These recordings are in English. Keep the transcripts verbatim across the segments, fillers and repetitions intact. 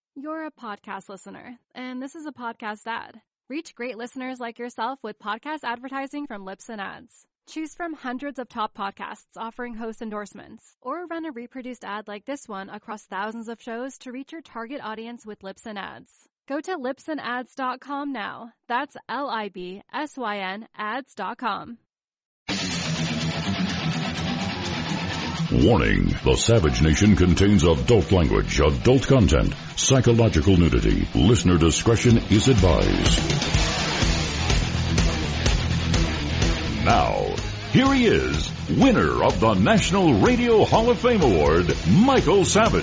You're a podcast listener, and this is a podcast ad. Reach great listeners like yourself with podcast advertising from Libsyn Ads. Choose from hundreds of top podcasts offering host endorsements, or run a reproduced ad like this one across thousands of shows to reach your target audience with Libsyn Ads. Go to libsyn ads dot com now. That's L I B S Y N ads dot com. Warning, the Savage Nation contains adult language, adult content, psychological nudity. Listener discretion is advised. Now, here he is, winner of the National Radio Hall of Fame Award, Michael Savage.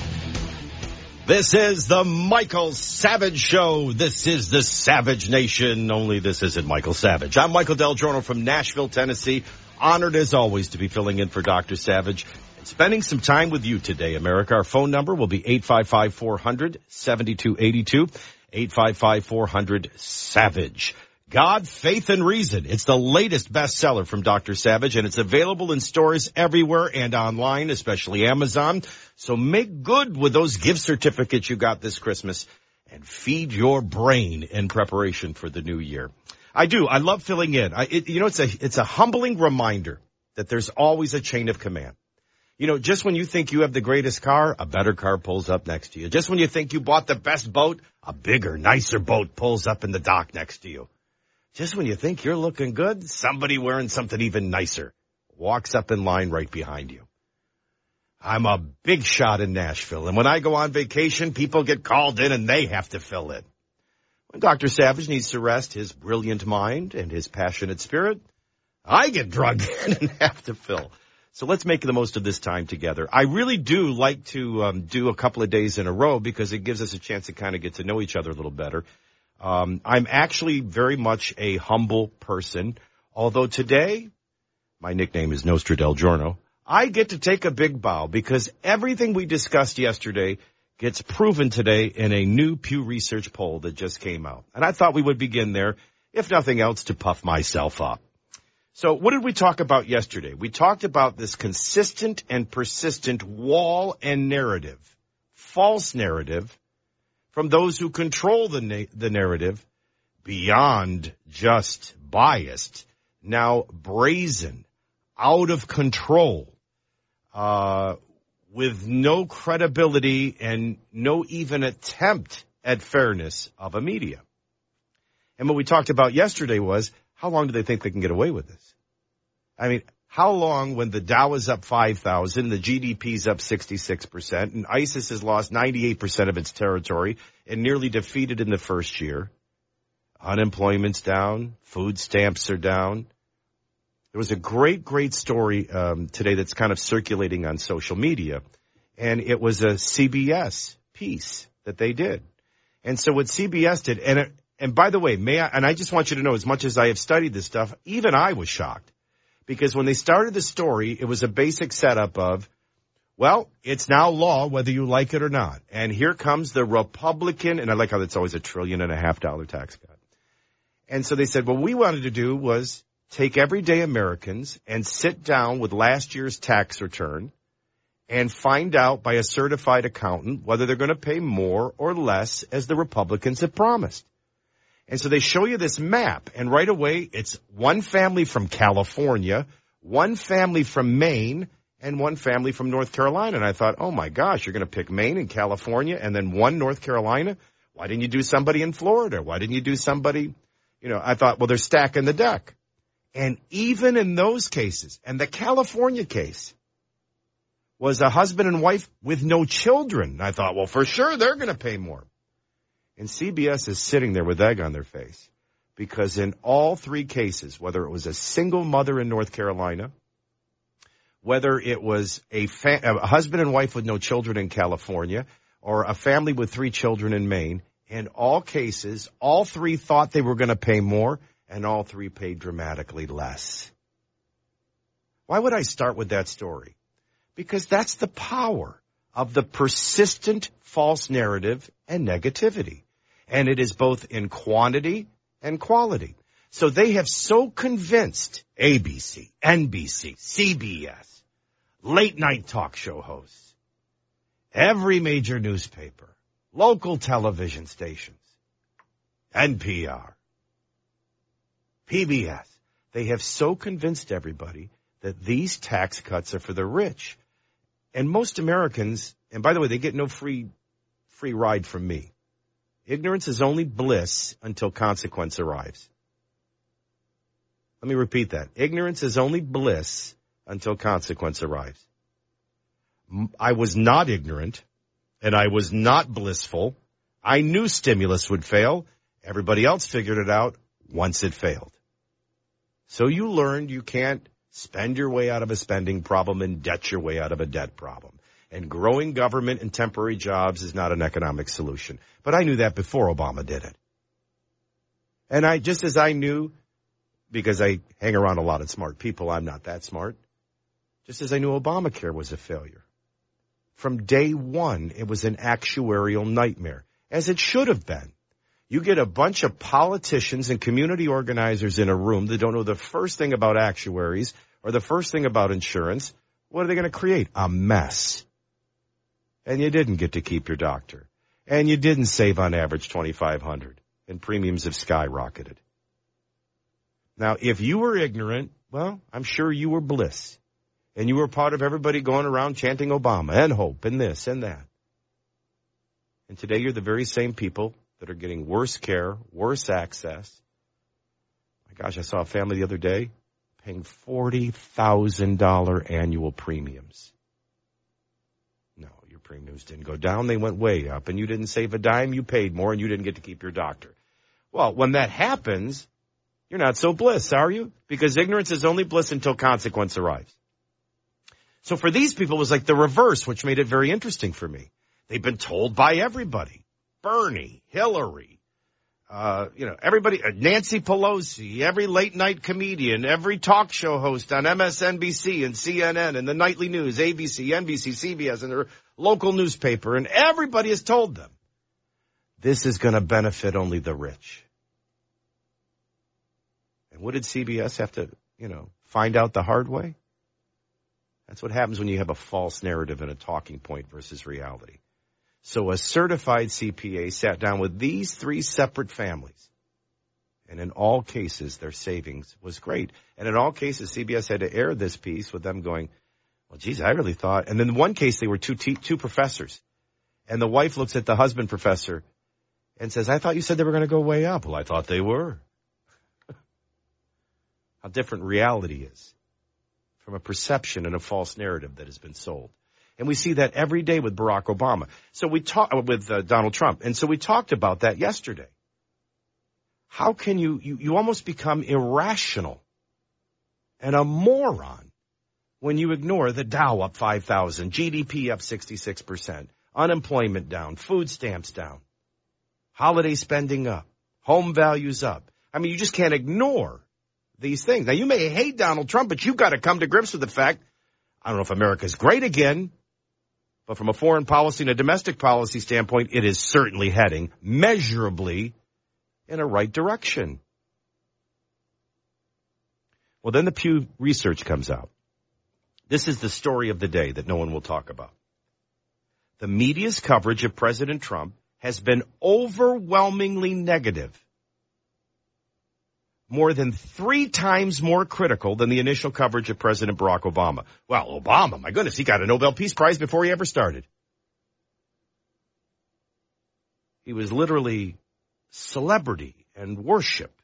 This is the Michael Savage Show. This is the Savage Nation, only this isn't Michael Savage. I'm Michael Del Giorno from Nashville, Tennessee. Honored as always to be filling in for Doctor Savage and spending some time with you today, America. Our phone number will be eight five five, four hundred, seventy-two eighty-two, eight five five, four hundred, SAVAGE. God, Faith, and Reason. It's the latest bestseller from Doctor Savage, and it's available in stores everywhere and online, especially Amazon. So make good with those gift certificates you got this Christmas and feed your brain in preparation for the new year. I do. I love filling in. I, it, you know, it's a it's a humbling reminder that there's always a chain of command. You know, just when you think you have the greatest car, a better car pulls up next to you. Just when you think you bought the best boat, a bigger, nicer boat pulls up in the dock next to you. Just when you think you're looking good, somebody wearing something even nicer walks up in line right behind you. I'm a big shot in Nashville, and when I go on vacation, people get called in and they have to fill in. When Doctor Savage needs to rest his brilliant mind and his passionate spirit, I get drugged in and have to fill. So let's make the most of this time together. I really do like to um, do a couple of days in a row because it gives us a chance to kind of get to know each other a little better. Um, I'm actually very much a humble person, although today my nickname is Nostra Del Giorno. I get to take a big bow because everything we discussed yesterday gets proven today in a new Pew Research poll that just came out. And I thought we would begin there, if nothing else, to puff myself up. So what did we talk about yesterday? We talked about this consistent and persistent wall and narrative, false narrative, from those who control the na- the narrative, beyond just biased, now brazen, out of control, uh, with no credibility and no even attempt at fairness of a media. And what we talked about yesterday was, how long do they think they can get away with this? I mean, how long when the Dow is up five thousand, the G D P is up sixty-six percent, and ISIS has lost ninety-eight percent of its territory and nearly defeated in the first year? Unemployment's down. Food stamps are down. There was a great, great story um, today that's kind of circulating on social media, and it was a C B S piece that they did. And so what C B S did, and it, and by the way, may I, and I just want you to know, as much as I have studied this stuff, even I was shocked. Because when they started the story, it was a basic setup of, well, it's now law whether you like it or not. And here comes the Republican, and I like how that's always a trillion and a half dollar tax cut. And so they said, what we wanted to do was take everyday Americans and sit down with last year's tax return and find out by a certified accountant whether they're going to pay more or less as the Republicans have promised. And so they show you this map, and right away it's one family from California, one family from Maine, and one family from North Carolina. And I thought, oh, my gosh, you're going to pick Maine and California and then one North Carolina? Why didn't you do somebody in Florida? Why didn't you do somebody, you know, I thought, well, they're stacking the deck. And even in those cases, and the California case was a husband and wife with no children. I thought, well, for sure they're going to pay more. And C B S is sitting there with egg on their face because in all three cases, whether it was a single mother in North Carolina, whether it was a, fa- a husband and wife with no children in California, or a family with three children in Maine, in all cases, all three thought they were going to pay more, and all three paid dramatically less. Why would I start with that story? Because that's the power of the persistent false narrative and negativity. And it is both in quantity and quality. So they have so convinced A B C, N B C, C B S, late night talk show hosts, every major newspaper, local television stations, N P R, P B S. They have so convinced everybody that these tax cuts are for the rich. And most Americans, and by the way, they get no free free ride from me. Ignorance is only bliss until consequence arrives. Let me repeat that. Ignorance is only bliss until consequence arrives. I was not ignorant, and I was not blissful. I knew stimulus would fail. Everybody else figured it out once it failed. So you learned you can't spend your way out of a spending problem and debt your way out of a debt problem. And growing government and temporary jobs is not an economic solution. But I knew that before Obama did it. And I, just as I knew, because I hang around a lot of smart people, I'm not that smart, just as I knew Obamacare was a failure. From day one, it was an actuarial nightmare, as it should have been. You get a bunch of politicians and community organizers in a room that don't know the first thing about actuaries or the first thing about insurance. What are they going to create? A mess. And you didn't get to keep your doctor. And you didn't save on average twenty-five hundred dollars, and premiums have skyrocketed. Now, if you were ignorant, well, I'm sure you were bliss. And you were part of everybody going around chanting Obama and hope and this and that. And today you're the very same people that are getting worse care, worse access. My gosh, I saw a family the other day paying forty thousand dollars annual premiums. No, your premiums didn't go down. They went way up. And you didn't save a dime. You paid more, and you didn't get to keep your doctor. Well, when that happens, you're not so bliss, are you? Because ignorance is only bliss until consequence arrives. So for these people, it was like the reverse, which made it very interesting for me. They've been told by everybody. Bernie, Hillary, uh, you know, everybody, uh, Nancy Pelosi, every late night comedian, every talk show host on M S N B C and C N N and the nightly news, A B C, N B C, C B S, and their local newspaper, and everybody has told them this is going to benefit only the rich. And what did C B S have to, you know, find out the hard way? That's what happens when you have a false narrative and a talking point versus reality. So a certified C P A sat down with these three separate families. And in all cases, their savings was great. And in all cases, C B S had to air this piece with them going, well, geez, I really thought. And then in one case, they were two, te- two professors. And the wife looks at the husband professor and says, I thought you said they were going to go way up. Well, I thought they were. How different reality is from a perception and a false narrative that has been sold. And we see that every day with Barack Obama. So we talk with uh, Donald Trump. And so we talked about that yesterday. How can you, you, you almost become irrational and a moron when you ignore the Dow up five thousand, G D P up sixty-six percent, unemployment down, food stamps down, holiday spending up, home values up. I mean, you just can't ignore these things. Now, you may hate Donald Trump, but you've got to come to grips with the fact, I don't know if America's great again, but from a foreign policy and a domestic policy standpoint, it is certainly heading measurably in a right direction. Well, then the Pew Research comes out. This is the story of the day that no one will talk about. The media's coverage of President Trump has been overwhelmingly negative. More than three times more critical than the initial coverage of President Barack Obama. Well, Obama, my goodness, he got a Nobel Peace Prize before he ever started. He was literally celebrity and worship.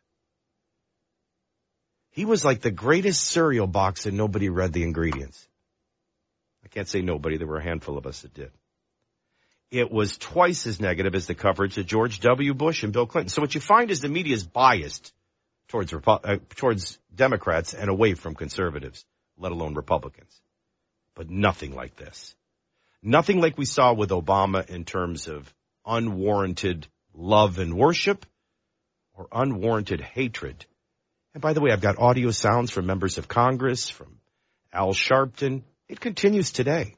He was like the greatest cereal box and nobody read the ingredients. I can't say nobody, there were a handful of us that did. It was twice as negative as the coverage of George W. Bush and Bill Clinton. So what you find is the media is biased towards uh, towards Democrats and away from conservatives, let alone Republicans. But nothing like this. Nothing like we saw with Obama in terms of unwarranted love and worship or unwarranted hatred. And by the way, I've got audio sounds from members of Congress, from Al Sharpton. It continues today.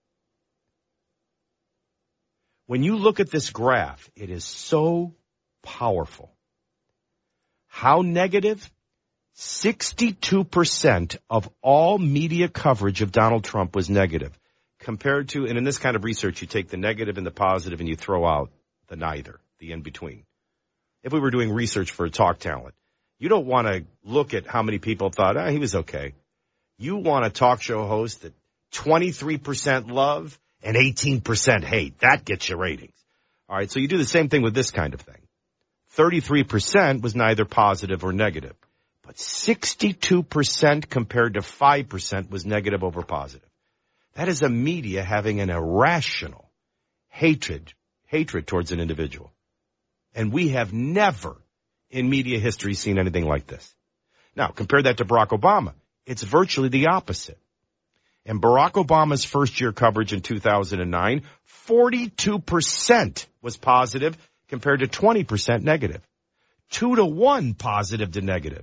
When you look at this graph, it is so powerful. How negative? sixty-two percent of all media coverage of Donald Trump was negative. Compared to, and in this kind of research, you take the negative and the positive and you throw out the neither, the in-between. If we were doing research for a talk talent, you don't want to look at how many people thought, ah, he was okay. You want a talk show host that twenty-three percent love and eighteen percent hate. That gets you ratings. All right, so you do the same thing with this kind of thing. thirty-three percent was neither positive or negative, but sixty-two percent compared to five percent was negative over positive. That is a media having an irrational hatred, hatred towards an individual. And we have never in media history seen anything like this. Now, compare that to Barack Obama. It's virtually the opposite. In Barack Obama's first year coverage in two thousand nine, forty-two percent was positive compared to twenty percent negative. Two to one positive to negative.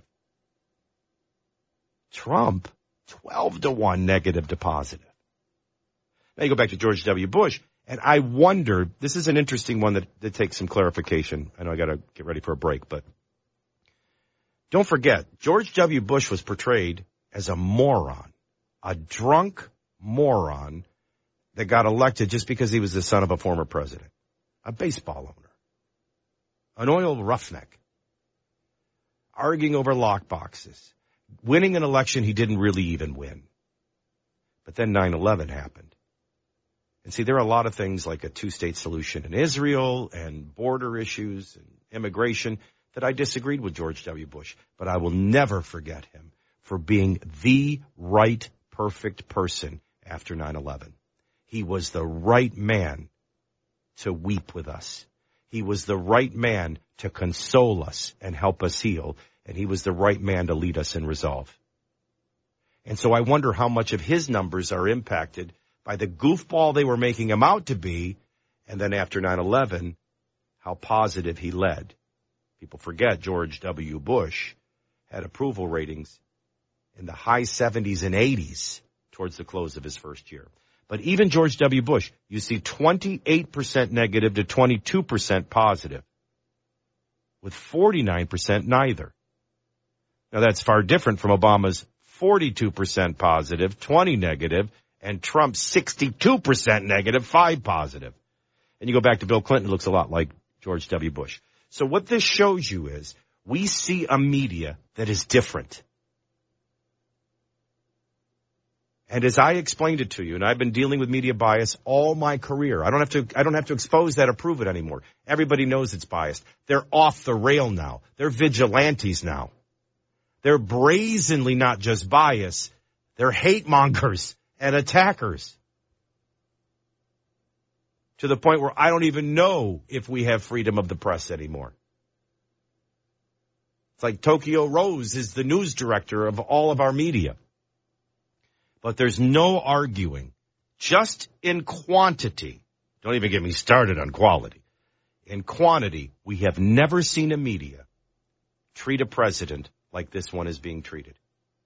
Trump, twelve to one negative to positive. Now you go back to George W. Bush, and I wonder, this is an interesting one that, that takes some clarification. I know I got to get ready for a break, but don't forget, George W. Bush was portrayed as a moron, a drunk moron that got elected just because he was the son of a former president, a baseball owner, an oil roughneck, arguing over lockboxes, winning an election he didn't really even win. But then nine eleven happened. And see, there are a lot of things like a two-state solution in Israel and border issues and immigration that I disagreed with George W. Bush. But I will never forget him for being the right, perfect person after nine eleven. He was the right man to weep with us. He was the right man to console us and help us heal. And he was the right man to lead us in resolve. And so I wonder how much of his numbers are impacted by the goofball they were making him out to be, and then after nine eleven, how positive he led. People forget George W. Bush had approval ratings in the high seventies and eighties towards the close of his first year. But even George W. Bush, you see twenty-eight percent negative to twenty-two percent positive, with forty-nine percent neither. Now that's far different from Obama's forty-two percent positive, twenty negative, and Trump's sixty-two percent negative, five positive. And you go back to Bill Clinton, it looks a lot like George W. Bush. So what this shows you is we see a media that is different. And as I explained it to you, and I've been dealing with media bias all my career, I don't have to, I don't have to expose that or prove it anymore. Everybody knows it's biased. They're off the rail now. They're vigilantes now. They're brazenly not just biased. They're hate mongers and attackers. To the point where I don't even know if we have freedom of the press anymore. It's like Tokyo Rose is the news director of all of our media. But there's no arguing. Just in quantity. Don't even get me started on quality. In quantity, we have never seen a media treat a president like this one is being treated.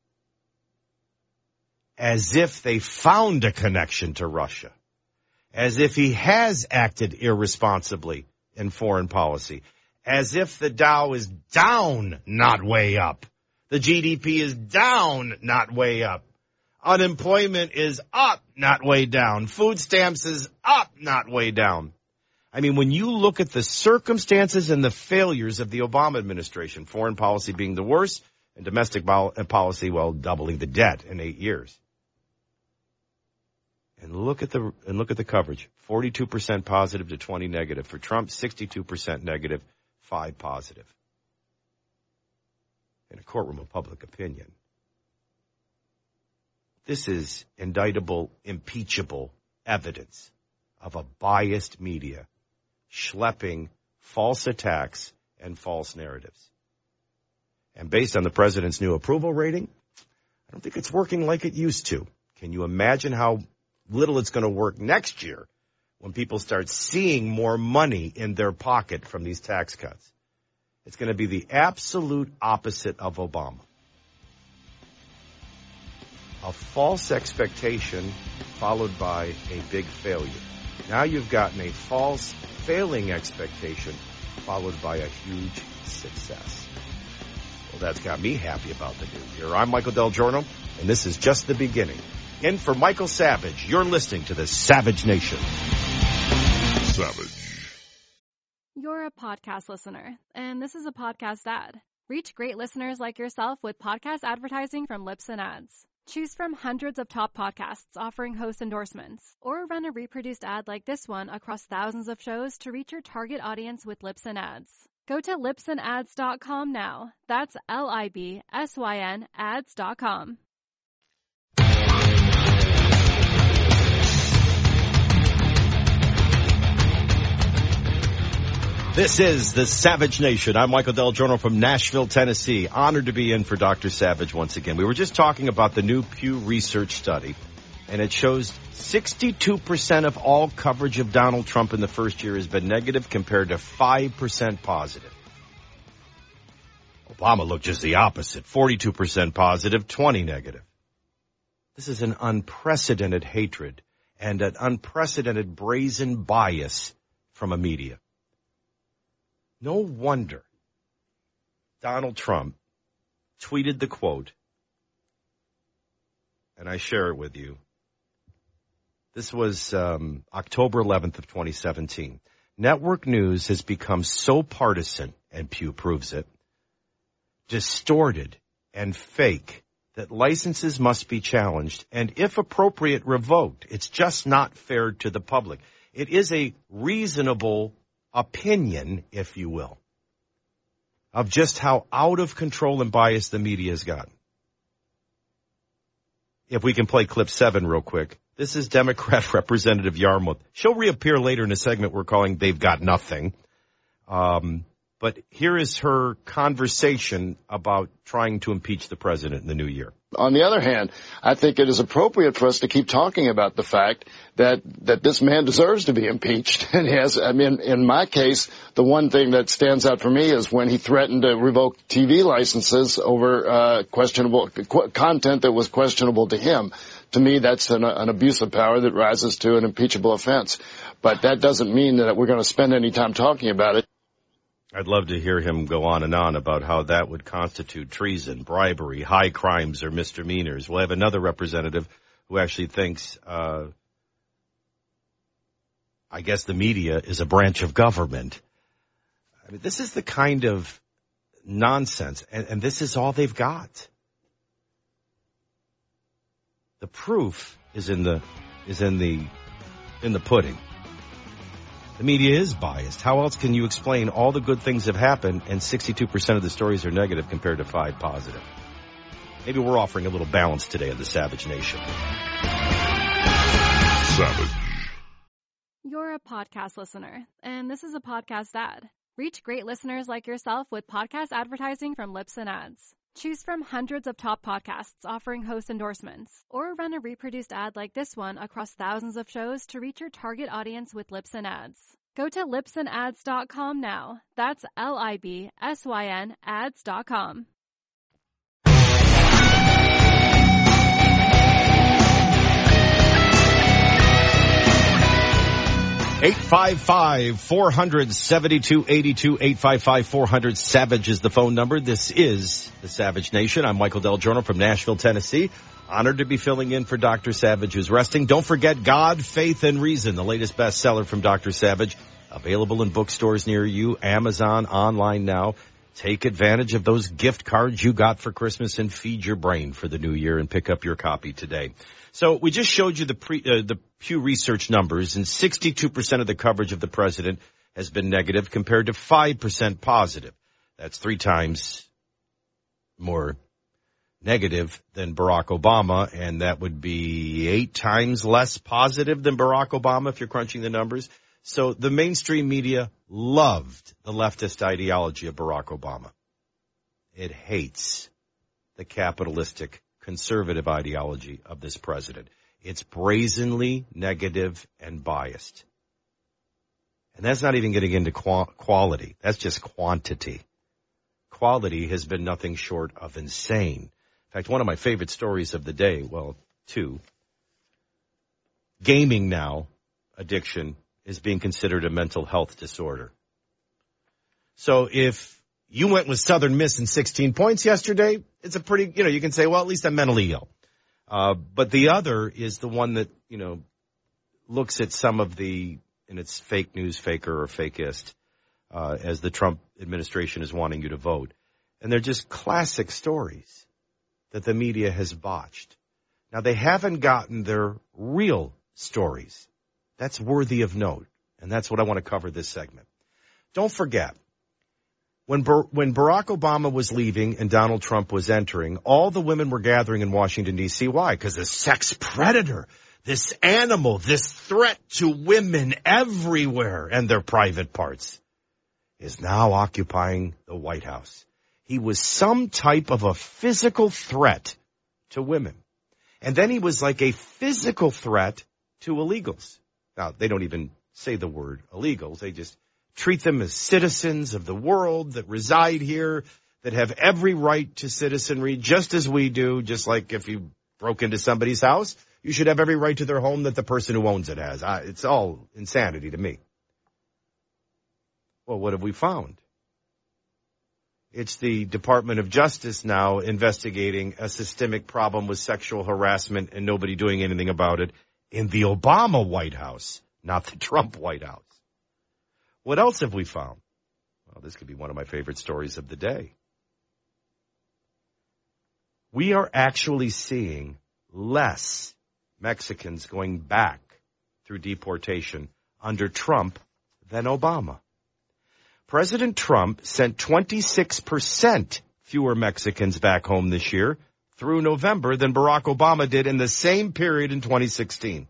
As if they found a connection to Russia. As if he has acted irresponsibly in foreign policy. As if the Dow is down, not way up. The G D P is down, not way up. Unemployment is up, not way down. Food stamps is up, not way down. I mean, when you look at the circumstances and the failures of the Obama administration, foreign policy being the worst, and domestic policy, well, doubling the debt in eight years. And look at the and look at the coverage. forty-two percent positive to twenty negative. For Trump, sixty-two percent negative, five positive. In a courtroom of public opinion. This is indictable, impeachable evidence of a biased media schlepping false attacks and false narratives. And based on the president's new approval rating, I don't think it's working like it used to. Can you imagine how little it's going to work next year when people start seeing more money in their pocket from these tax cuts? It's going to be the absolute opposite of Obama. A false expectation followed by a big failure. Now you've gotten a false failing expectation followed by a huge success. Well, that's got me happy about the news here. I'm Michael Del Giorno, and this is just the beginning. In for Michael Savage, you're listening to the Savage Nation. Savage. You're a podcast listener, and this is a podcast ad. Reach great listeners like yourself with podcast advertising from Libsyn Ads. Choose from hundreds of top podcasts offering host endorsements, or run a reproduced ad like this one across thousands of shows to reach your target audience with Libsyn Ads. Go to libsyn ads dot com now. That's L I B S Y N ads dot com. This is the Savage Nation. I'm Michael Del Giorno from Nashville, Tennessee. Honored to be in for Doctor Savage once again. We were just talking about the new Pew Research study, and it shows sixty-two percent of all coverage of Donald Trump in the first year has been negative compared to five percent positive. Obama looked just the opposite, forty-two percent positive, twenty negative. This is an unprecedented hatred and an unprecedented brazen bias from a media. No wonder Donald Trump tweeted the quote, and I share it with you. This was um, October eleventh of twenty seventeen. Network news has become so partisan, and Pew proves it, distorted and fake that licenses must be challenged and, if appropriate, revoked. It's just not fair to the public. It is a reasonable opinion, if you will, of just how out of control and biased the media has gotten. If we can play clip seven real quick. This is Democrat Representative Yarmouth. She'll reappear later in a segment we're calling They've Got Nothing. Um, but here is her conversation about trying to impeach the president in the new year. On the other hand, I think it is appropriate for us to keep talking about the fact that, that this man deserves to be impeached. And yes, I mean, in my case, the one thing that stands out for me is when he threatened to revoke T V licenses over uh, questionable qu- content that was questionable to him. To me, that's an, an abuse of power that rises to an impeachable offense. But that doesn't mean that we're going to spend any time talking about it. I'd love to hear him go on and on about how that would constitute treason, bribery, high crimes, or misdemeanors. We'll have another representative who actually thinks, uh, I guess the media is a branch of government. I mean, this is the kind of nonsense, and, and this is all they've got. The proof is in the is in the in the pudding. The media is biased. How else can you explain all the good things have happened and sixty-two percent of the stories are negative compared to five positive? Maybe we're offering a little balance today of the Savage Nation. Savage. You're a podcast listener, and this is a podcast ad. Reach great listeners like yourself with podcast advertising from Libsyn Ads. Choose from hundreds of top podcasts offering host endorsements, or run a reproduced ad like this one across thousands of shows to reach your target audience with Libsyn Ads. Go to libsyn ads dot com now. That's L I B S Y N ads dot com. eight five five, four hundred, seventy-two eighty-two, eight five five, four hundred, SAVAGE is the phone number. This is the Savage Nation. I'm Michael Del Giorno from Nashville, Tennessee. Honored to be filling in for Doctor Savage, who's resting. Don't forget God, Faith, and Reason, the latest bestseller from Doctor Savage. Available in bookstores near you, Amazon, online now. Take advantage of those gift cards you got for Christmas and feed your brain for the new year and pick up your copy today. So we just showed you the pre, uh, the Pew Research numbers, and sixty-two percent of the coverage of the president has been negative compared to five percent positive. That's three times more negative than Barack Obama, and that would be eight times less positive than Barack Obama if you're crunching the numbers. So the mainstream media loved the leftist ideology of Barack Obama. It hates the capitalistic conservative ideology of this president. It's brazenly negative and biased. And that's not even getting into qu- quality. That's just quantity. Quality has been nothing short of insane. In fact, one of my favorite stories of the day, well, two, gaming now, addiction, is being considered a mental health disorder. So if you went with Southern Miss in sixteen points yesterday, it's a pretty, you know, you can say, well, at least I'm mentally ill. Uh, but the other is the one that, you know, looks at some of the, and it's fake news, faker or fakist, uh, as the Trump administration is wanting you to vote. And they're just classic stories that the media has botched. Now, they haven't gotten their real stories. That's worthy of note, and that's what I want to cover this segment. Don't forget, when Bar- when Barack Obama was leaving and Donald Trump was entering, all the women were gathering in Washington, D C Why? Because the sex predator, this animal, this threat to women everywhere and their private parts, is now occupying the White House. He was some type of a physical threat to women. And then he was like a physical threat to illegals. Now, they don't even say the word illegals. They just treat them as citizens of the world that reside here, that have every right to citizenry, just as we do, just like if you broke into somebody's house, you should have every right to their home that the person who owns it has. I, it's all insanity to me. Well, what have we found? It's the Department of Justice now investigating a systemic problem with sexual harassment and nobody doing anything about it in the Obama White House, not the Trump White House. What else have we found? Well, this could be one of my favorite stories of the day. We are actually seeing less Mexicans going back through deportation under Trump than Obama. President Trump sent twenty-six percent fewer Mexicans back home this year through November than Barack Obama did in the same period in twenty sixteen.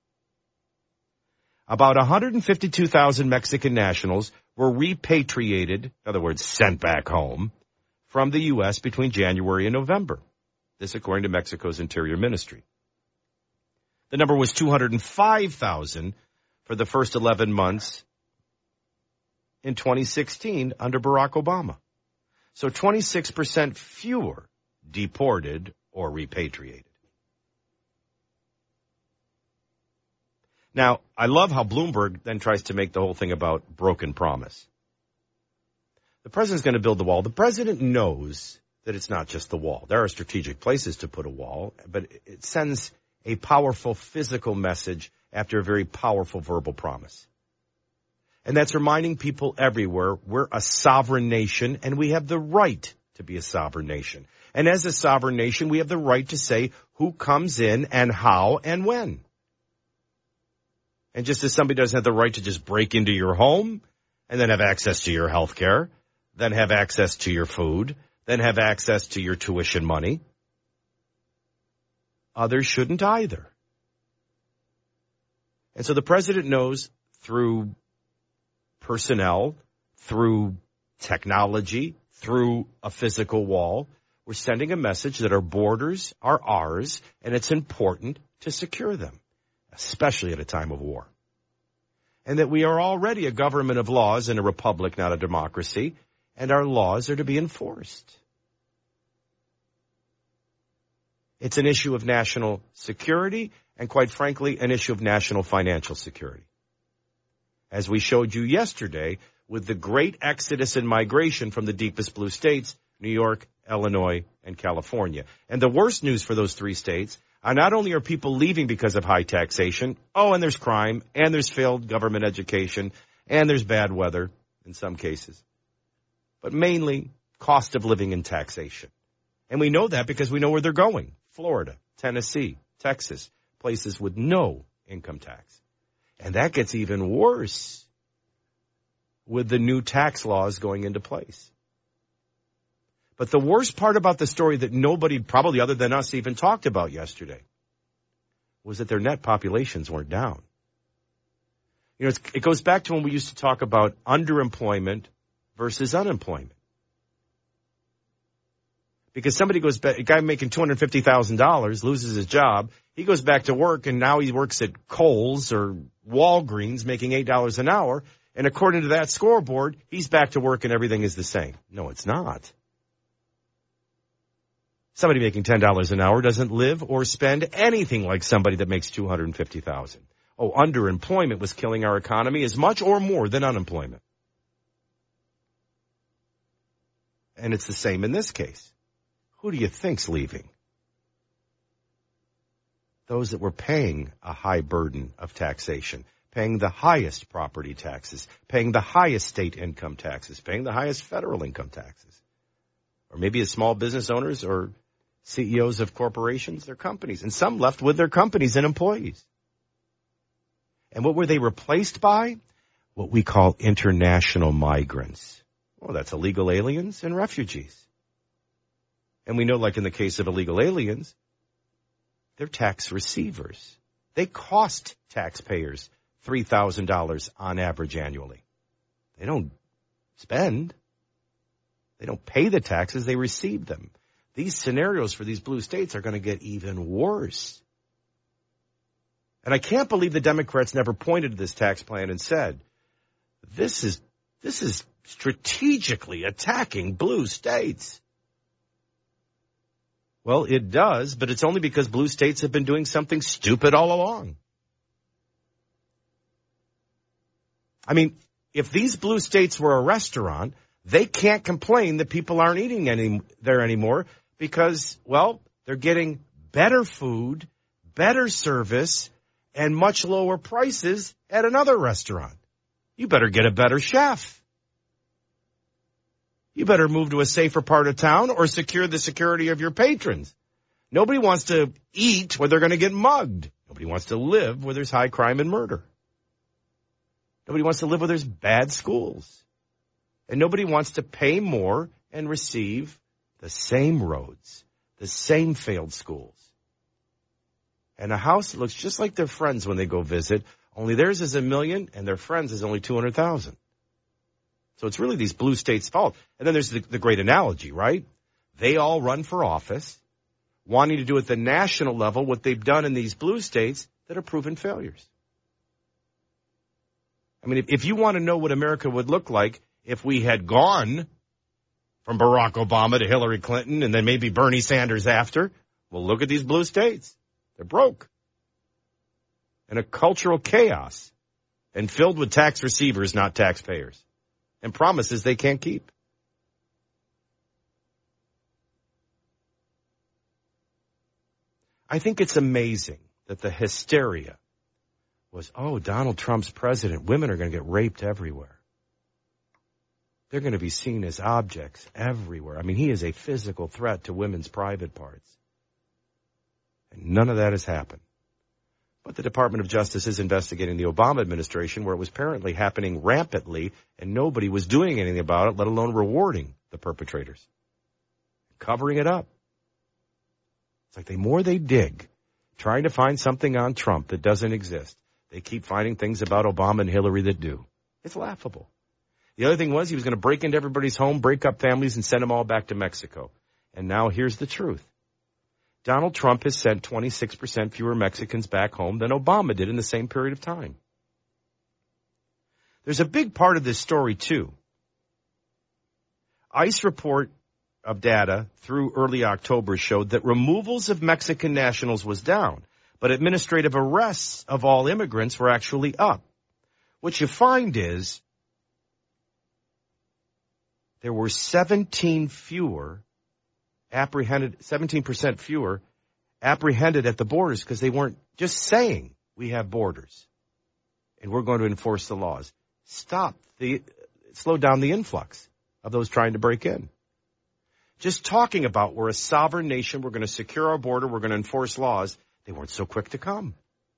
About one hundred fifty-two thousand Mexican nationals were repatriated, in other words, sent back home, from the U S between January and November. This according to Mexico's Interior Ministry. The number was two hundred five thousand for the first eleven months in twenty sixteen under Barack Obama. So twenty-six percent fewer deported or repatriated. Now, I love how Bloomberg then tries to make the whole thing about broken promise. The president's going to build the wall. The president knows that it's not just the wall. There are strategic places to put a wall, but it sends a powerful physical message after a very powerful verbal promise. And that's reminding people everywhere we're a sovereign nation and we have the right to be a sovereign nation. And as a sovereign nation, we have the right to say who comes in and how and when. And just as somebody doesn't have the right to just break into your home and then have access to your health care, then have access to your food, then have access to your tuition money, others shouldn't either. And so the president knows through personnel, through technology, through a physical wall, we're sending a message that our borders are ours and it's important to secure them, especially at a time of war. And that we are already a government of laws and a republic, not a democracy, and our laws are to be enforced. It's an issue of national security and, quite frankly, an issue of national financial security. As we showed you yesterday with the great exodus and migration from the deepest blue states, New York, Illinois, and California. And the worst news for those three states are not only are people leaving because of high taxation, oh, and there's crime, and there's failed government education, and there's bad weather in some cases, but mainly cost of living and taxation. And we know that because we know where they're going. Florida, Tennessee, Texas, places with no income tax. And that gets even worse with the new tax laws going into place. But the worst part about the story that nobody, probably other than us, even talked about yesterday was that their net populations weren't down. You know, it's, it goes back to when we used to talk about underemployment versus unemployment. Because somebody goes back, a guy making two hundred fifty thousand dollars loses his job. He goes back to work and now he works at Kohl's or Walgreens making eight dollars an hour. And according to that scoreboard, he's back to work and everything is the same. No, it's not. Somebody making ten dollars an hour doesn't live or spend anything like somebody that makes two hundred fifty thousand dollars. Oh, underemployment was killing our economy as much or more than unemployment. And it's the same in this case. Who do you think's leaving? Those that were paying a high burden of taxation, paying the highest property taxes, paying the highest state income taxes, paying the highest federal income taxes. Or maybe as small business owners or C E Os of corporations, their companies, and some left with their companies and employees. And what were they replaced by? What we call international migrants. Well, that's illegal aliens and refugees. And we know, like in the case of illegal aliens, they're tax receivers. They cost taxpayers three thousand dollars on average annually. They don't spend. They don't pay the taxes. They receive them. These scenarios for these blue states are going to get even worse. And I can't believe the Democrats never pointed to this tax plan and said, this is, this is strategically attacking blue states. Well, it does, but it's only because blue states have been doing something stupid all along. I mean, if these blue states were a restaurant, they can't complain that people aren't eating any there anymore because, well, they're getting better food, better service, and much lower prices at another restaurant. You better get a better chef. You better move to a safer part of town or secure the security of your patrons. Nobody wants to eat where they're going to get mugged. Nobody wants to live where there's high crime and murder. Nobody wants to live where there's bad schools. And nobody wants to pay more and receive the same roads, the same failed schools. And a house that looks just like their friends when they go visit, only theirs is a million and their friends is only two hundred thousand. So it's really these blue states' fault. And then there's the, the great analogy, right? They all run for office, wanting to do at the national level what they've done in these blue states that are proven failures. I mean, if, if you want to know what America would look like if we had gone from Barack Obama to Hillary Clinton and then maybe Bernie Sanders after, well, look at these blue states. They're broke. And a cultural chaos and filled with tax receivers, not taxpayers, and promises they can't keep. I think it's amazing that the hysteria was, oh, Donald Trump's president. Women are going to get raped everywhere. They're going to be seen as objects everywhere. I mean, he is a physical threat to women's private parts. And none of that has happened. But the Department of Justice is investigating the Obama administration, where it was apparently happening rampantly and nobody was doing anything about it, let alone rewarding the perpetrators, covering it up. It's like the more they dig, trying to find something on Trump that doesn't exist, they keep finding things about Obama and Hillary that do. It's laughable. The other thing was he was going to break into everybody's home, break up families, and send them all back to Mexico. And now here's the truth. Donald Trump has sent twenty-six percent fewer Mexicans back home than Obama did in the same period of time. There's a big part of this story, too. ICE report of data through early October showed that removals of Mexican nationals was down, but administrative arrests of all immigrants were actually up. What you find is there were seventeen fewer apprehended, seventeen percent fewer apprehended at the borders because they weren't just saying we have borders and we're going to enforce the laws. Stop the, slow down the influx of those trying to break in. Just talking about we're a sovereign nation, we're going to secure our border, we're going to enforce laws, they weren't so quick to come.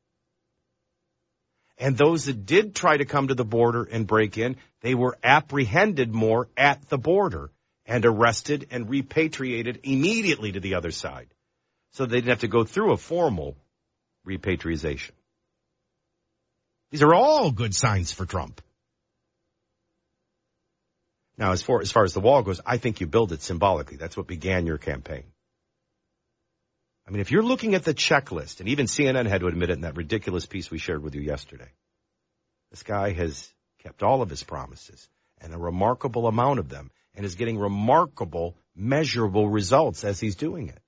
And those that did try to come to the border and break in, they were apprehended more at the border and arrested and repatriated immediately to the other side. So they didn't have to go through a formal repatriation. These are all good signs for Trump. Now, as far, as far as the wall goes, I think you build it symbolically. That's what began your campaign. I mean, if you're looking at the checklist, and even C N N had to admit it in that ridiculous piece we shared with you yesterday, this guy has kept all of his promises and a remarkable amount of them and is getting remarkable, measurable results as he's doing it.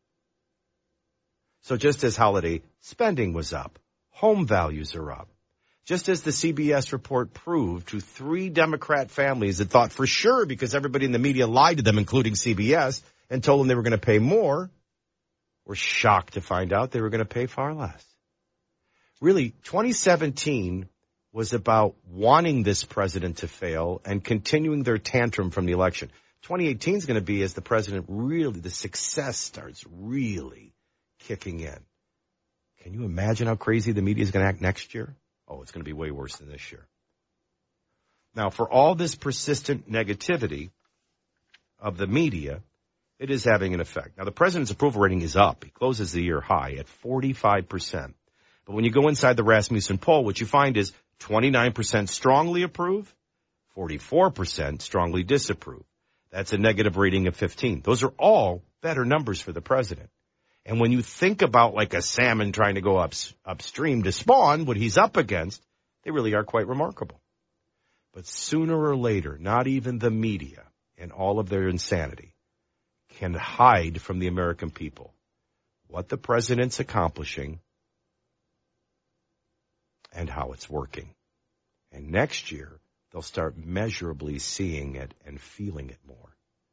So just as holiday spending was up, home values are up. Just as the C B S report proved to three Democrat families that thought for sure, because everybody in the media lied to them, including C B S, and told them they were going to pay more, were shocked to find out they were going to pay far less. really, twenty seventeen was about wanting this president to fail and continuing their tantrum from the election. twenty eighteen is going to be as the president really, the success starts really kicking in. Can you imagine how crazy the media is going to act next year? Oh, it's going to be way worse than this year. Now, for all this persistent negativity of the media, it is having an effect. Now, the president's approval rating is up. He closes the year high at forty-five percent. But when you go inside the Rasmussen poll, what you find is twenty-nine percent strongly approve, forty-four percent strongly disapprove. That's a negative rating of fifteen. Those are all better numbers for the president. And when you think about like a salmon trying to go up, upstream to spawn, what he's up against, they really are quite remarkable. But sooner or later, not even the media and all of their insanity can hide from the American people what the president's accomplishing and how it's working. And next year, they'll start measurably seeing it and feeling it more.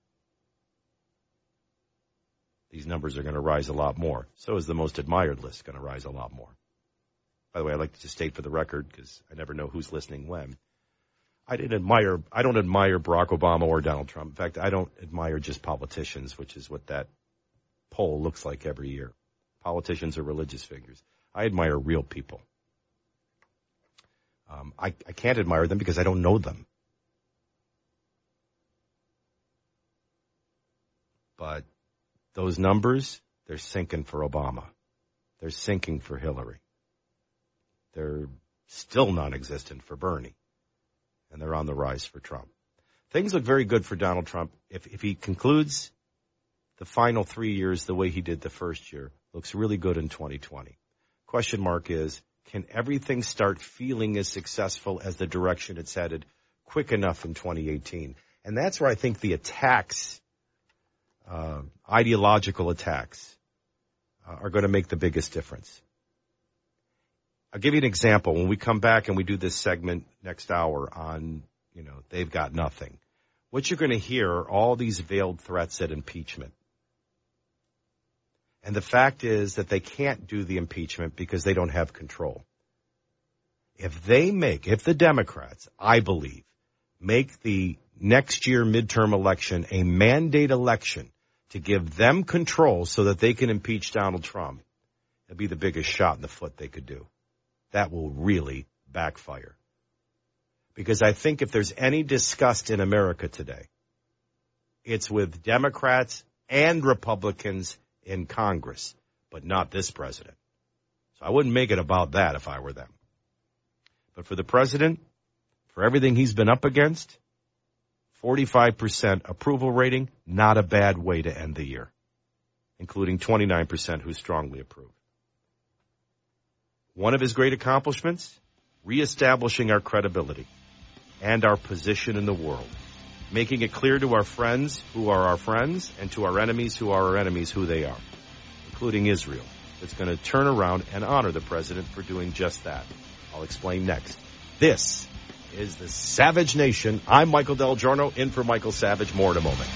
These numbers are going to rise a lot more. So is the most admired list going to rise a lot more. By the way, I'd like to state for the record, because I never know who's listening when, I didn't admire, I don't admire Barack Obama or Donald Trump. In fact, I don't admire just politicians, which is what that poll looks like every year. Politicians are religious figures. I admire real people. Um, I, I can't admire them because I don't know them. But those numbers, they're sinking for Obama. They're sinking for Hillary. They're still non-existent for Bernie. And they're on the rise for Trump. Things look very good for Donald Trump. If, if he concludes the final three years the way he did the first year, looks really good in twenty twenty. Question mark is, can everything start feeling as successful as the direction it's headed quick enough in twenty eighteen? And that's where I think the attacks, uh, ideological attacks, uh, are going to make the biggest difference. I'll give you an example. When we come back and we do this segment next hour on, you know, they've got nothing, what you're going to hear are all these veiled threats at impeachment. And the fact is that they can't do the impeachment because they don't have control. If they make, if the Democrats, I believe, make the next year midterm election a mandate election to give them control so that they can impeach Donald Trump, it'd be the biggest shot in the foot they could do. That will really backfire. Because I think if there's any disgust in America today, it's with Democrats and Republicans in Congress, but not this president. So I wouldn't make it about that if I were them. But for the president, for everything he's been up against, forty-five percent approval rating, not a bad way to end the year, including twenty-nine percent who strongly approve. One of his great accomplishments, reestablishing our credibility and our position in the world, making it clear to our friends who are our friends and to our enemies who are our enemies who they are, including Israel, that's going to turn around and honor the president for doing just that. I'll explain next. This is the Savage Nation. I'm Michael Del Giorno, in for Michael Savage. More in a moment.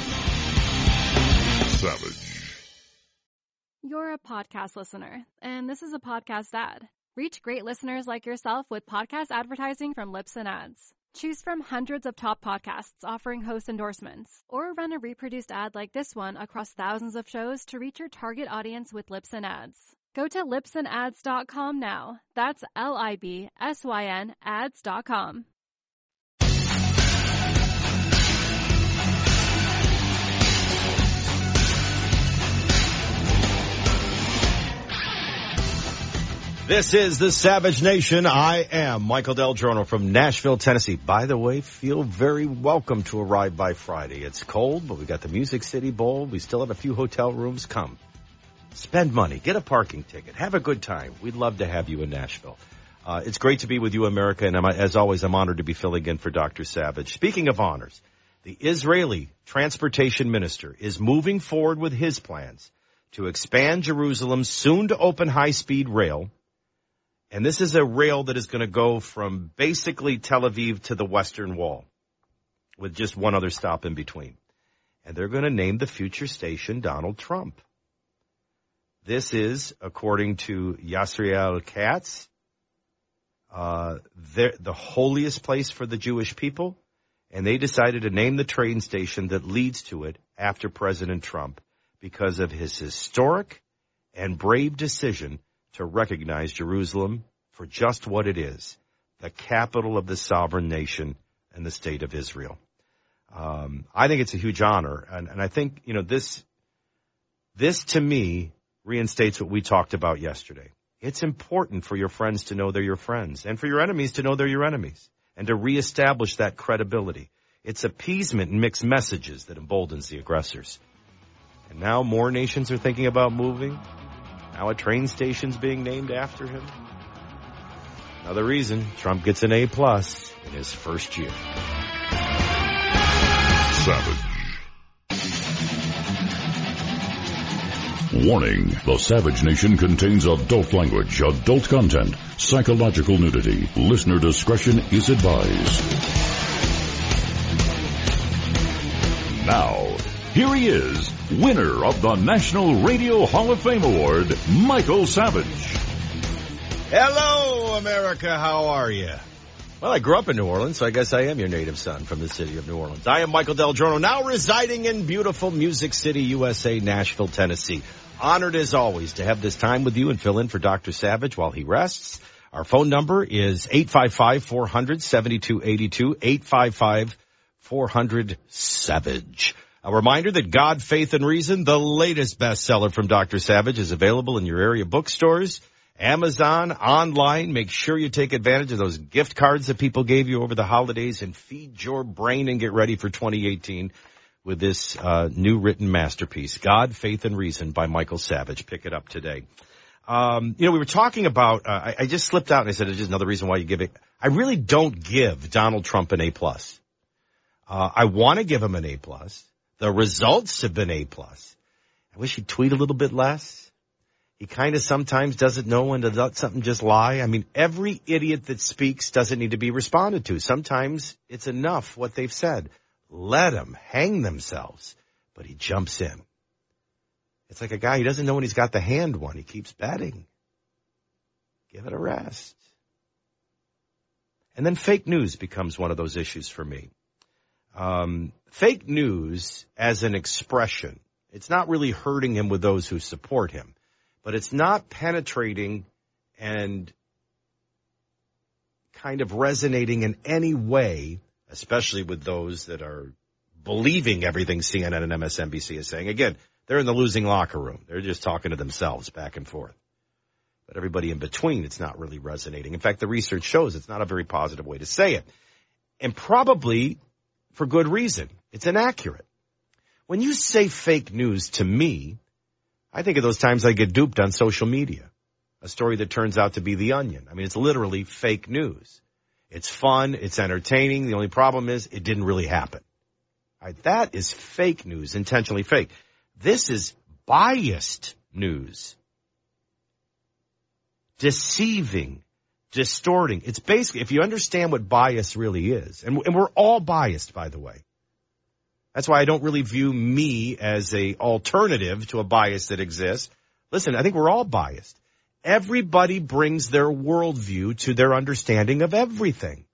Savage. You're a podcast listener, and this is a podcast ad. Reach great listeners like yourself with podcast advertising from Libsyn Ads. Choose from hundreds of top podcasts offering host endorsements, or run a reproduced ad like this one across thousands of shows to reach your target audience with Libsyn Ads. Go to libsyn ads dot com now. That's L I B S Y N ads dot com. This is the Savage Nation. I am Michael Del Giorno from Nashville, Tennessee. By the way, feel very welcome to arrive by Friday. It's cold, but we got the Music City Bowl. We still have a few hotel rooms. Come. Spend money. Get a parking ticket. Have a good time. We'd love to have you in Nashville. Uh, it's great to be with you, America, and I'm, as always, I'm honored to be filling in for Doctor Savage. Speaking of honors, the Israeli transportation minister is moving forward with his plans to expand Jerusalem's soon-to-open high-speed rail. And this is a rail that is going to go from basically Tel Aviv to the Western Wall with just one other stop in between. And they're going to name the future station Donald Trump. This is, according to Yasriel Katz, uh, the holiest place for the Jewish people, and they decided to name the train station that leads to it after President Trump because of his historic and brave decision to recognize Jerusalem for just what it is, the capital of the sovereign nation and the state of Israel. Um, I think it's a huge honor, and, and I think, you know, this, this to me reinstates what we talked about yesterday. It's important for your friends to know they're your friends, and for your enemies to know they're your enemies, and to reestablish that credibility. It's appeasement and mixed messages that emboldens the aggressors. And now more nations are thinking about moving. Now a train station's being named after him. Another reason Trump gets an A plus in his first year. Savage. Warning, the Savage Nation contains adult language, adult content, psychological nudity. Listener discretion is advised. Now, here he is, winner of the National Radio Hall of Fame Award, Michael Savage. Hello, America. How are you? Well, I grew up in New Orleans, so I guess I am your native son from the city of New Orleans. I am Michael Del Giorno, now residing in beautiful Music City, U S A, Nashville, Tennessee. Honored as always to have this time with you and fill in for Doctor Savage while he rests. Our phone number is eight five five, four hundred, seventy-two eighty-two, eight five five, four hundred, SAVAGE. A reminder that God, Faith, and Reason, the latest bestseller from Doctor Savage, is available in your area bookstores, Amazon, online. Make sure you take advantage of those gift cards that people gave you over the holidays and feed your brain and get ready for twenty eighteen with this uh, new written masterpiece, God, Faith, and Reason by Michael Savage. Pick it up today. Um, you know, we were talking about, uh, I, I just slipped out and I said, it's just another reason why you give it. I really don't give Donald Trump an A plus. Uh, I want to give him an A plus. The results have been A plus. I wish he'd tweet a little bit less. He kind of sometimes doesn't know when to let something just lie. I mean, every idiot that speaks doesn't need to be responded to. Sometimes it's enough what they've said. Let them hang themselves. But he jumps in. It's like a guy, he doesn't know when he's got the hand one. He keeps betting. Give it a rest. And then fake news becomes one of those issues for me. Um, fake news as an expression. It's not really hurting him with those who support him. But it's not penetrating and kind of resonating in any way, especially with those that are believing everything C N N and M S N B C is saying. Again, they're in the losing locker room. They're just talking to themselves back and forth. But everybody in between, it's not really resonating. In fact, the research shows it's not a very positive way to say it. And probably for good reason. It's inaccurate. When you say fake news to me, I think of those times I get duped on social media. A story that turns out to be The Onion. I mean, it's literally fake news. It's fun. It's entertaining. The only problem is it didn't really happen. All right, that is fake news, intentionally fake. This is biased news. Deceiving, distorting. It's basically, if you understand what bias really is, and, and we're all biased, by the way. That's why I don't really view me as a alternative to a bias that exists. Listen, I think we're all biased. Everybody brings their worldview to their understanding of everything.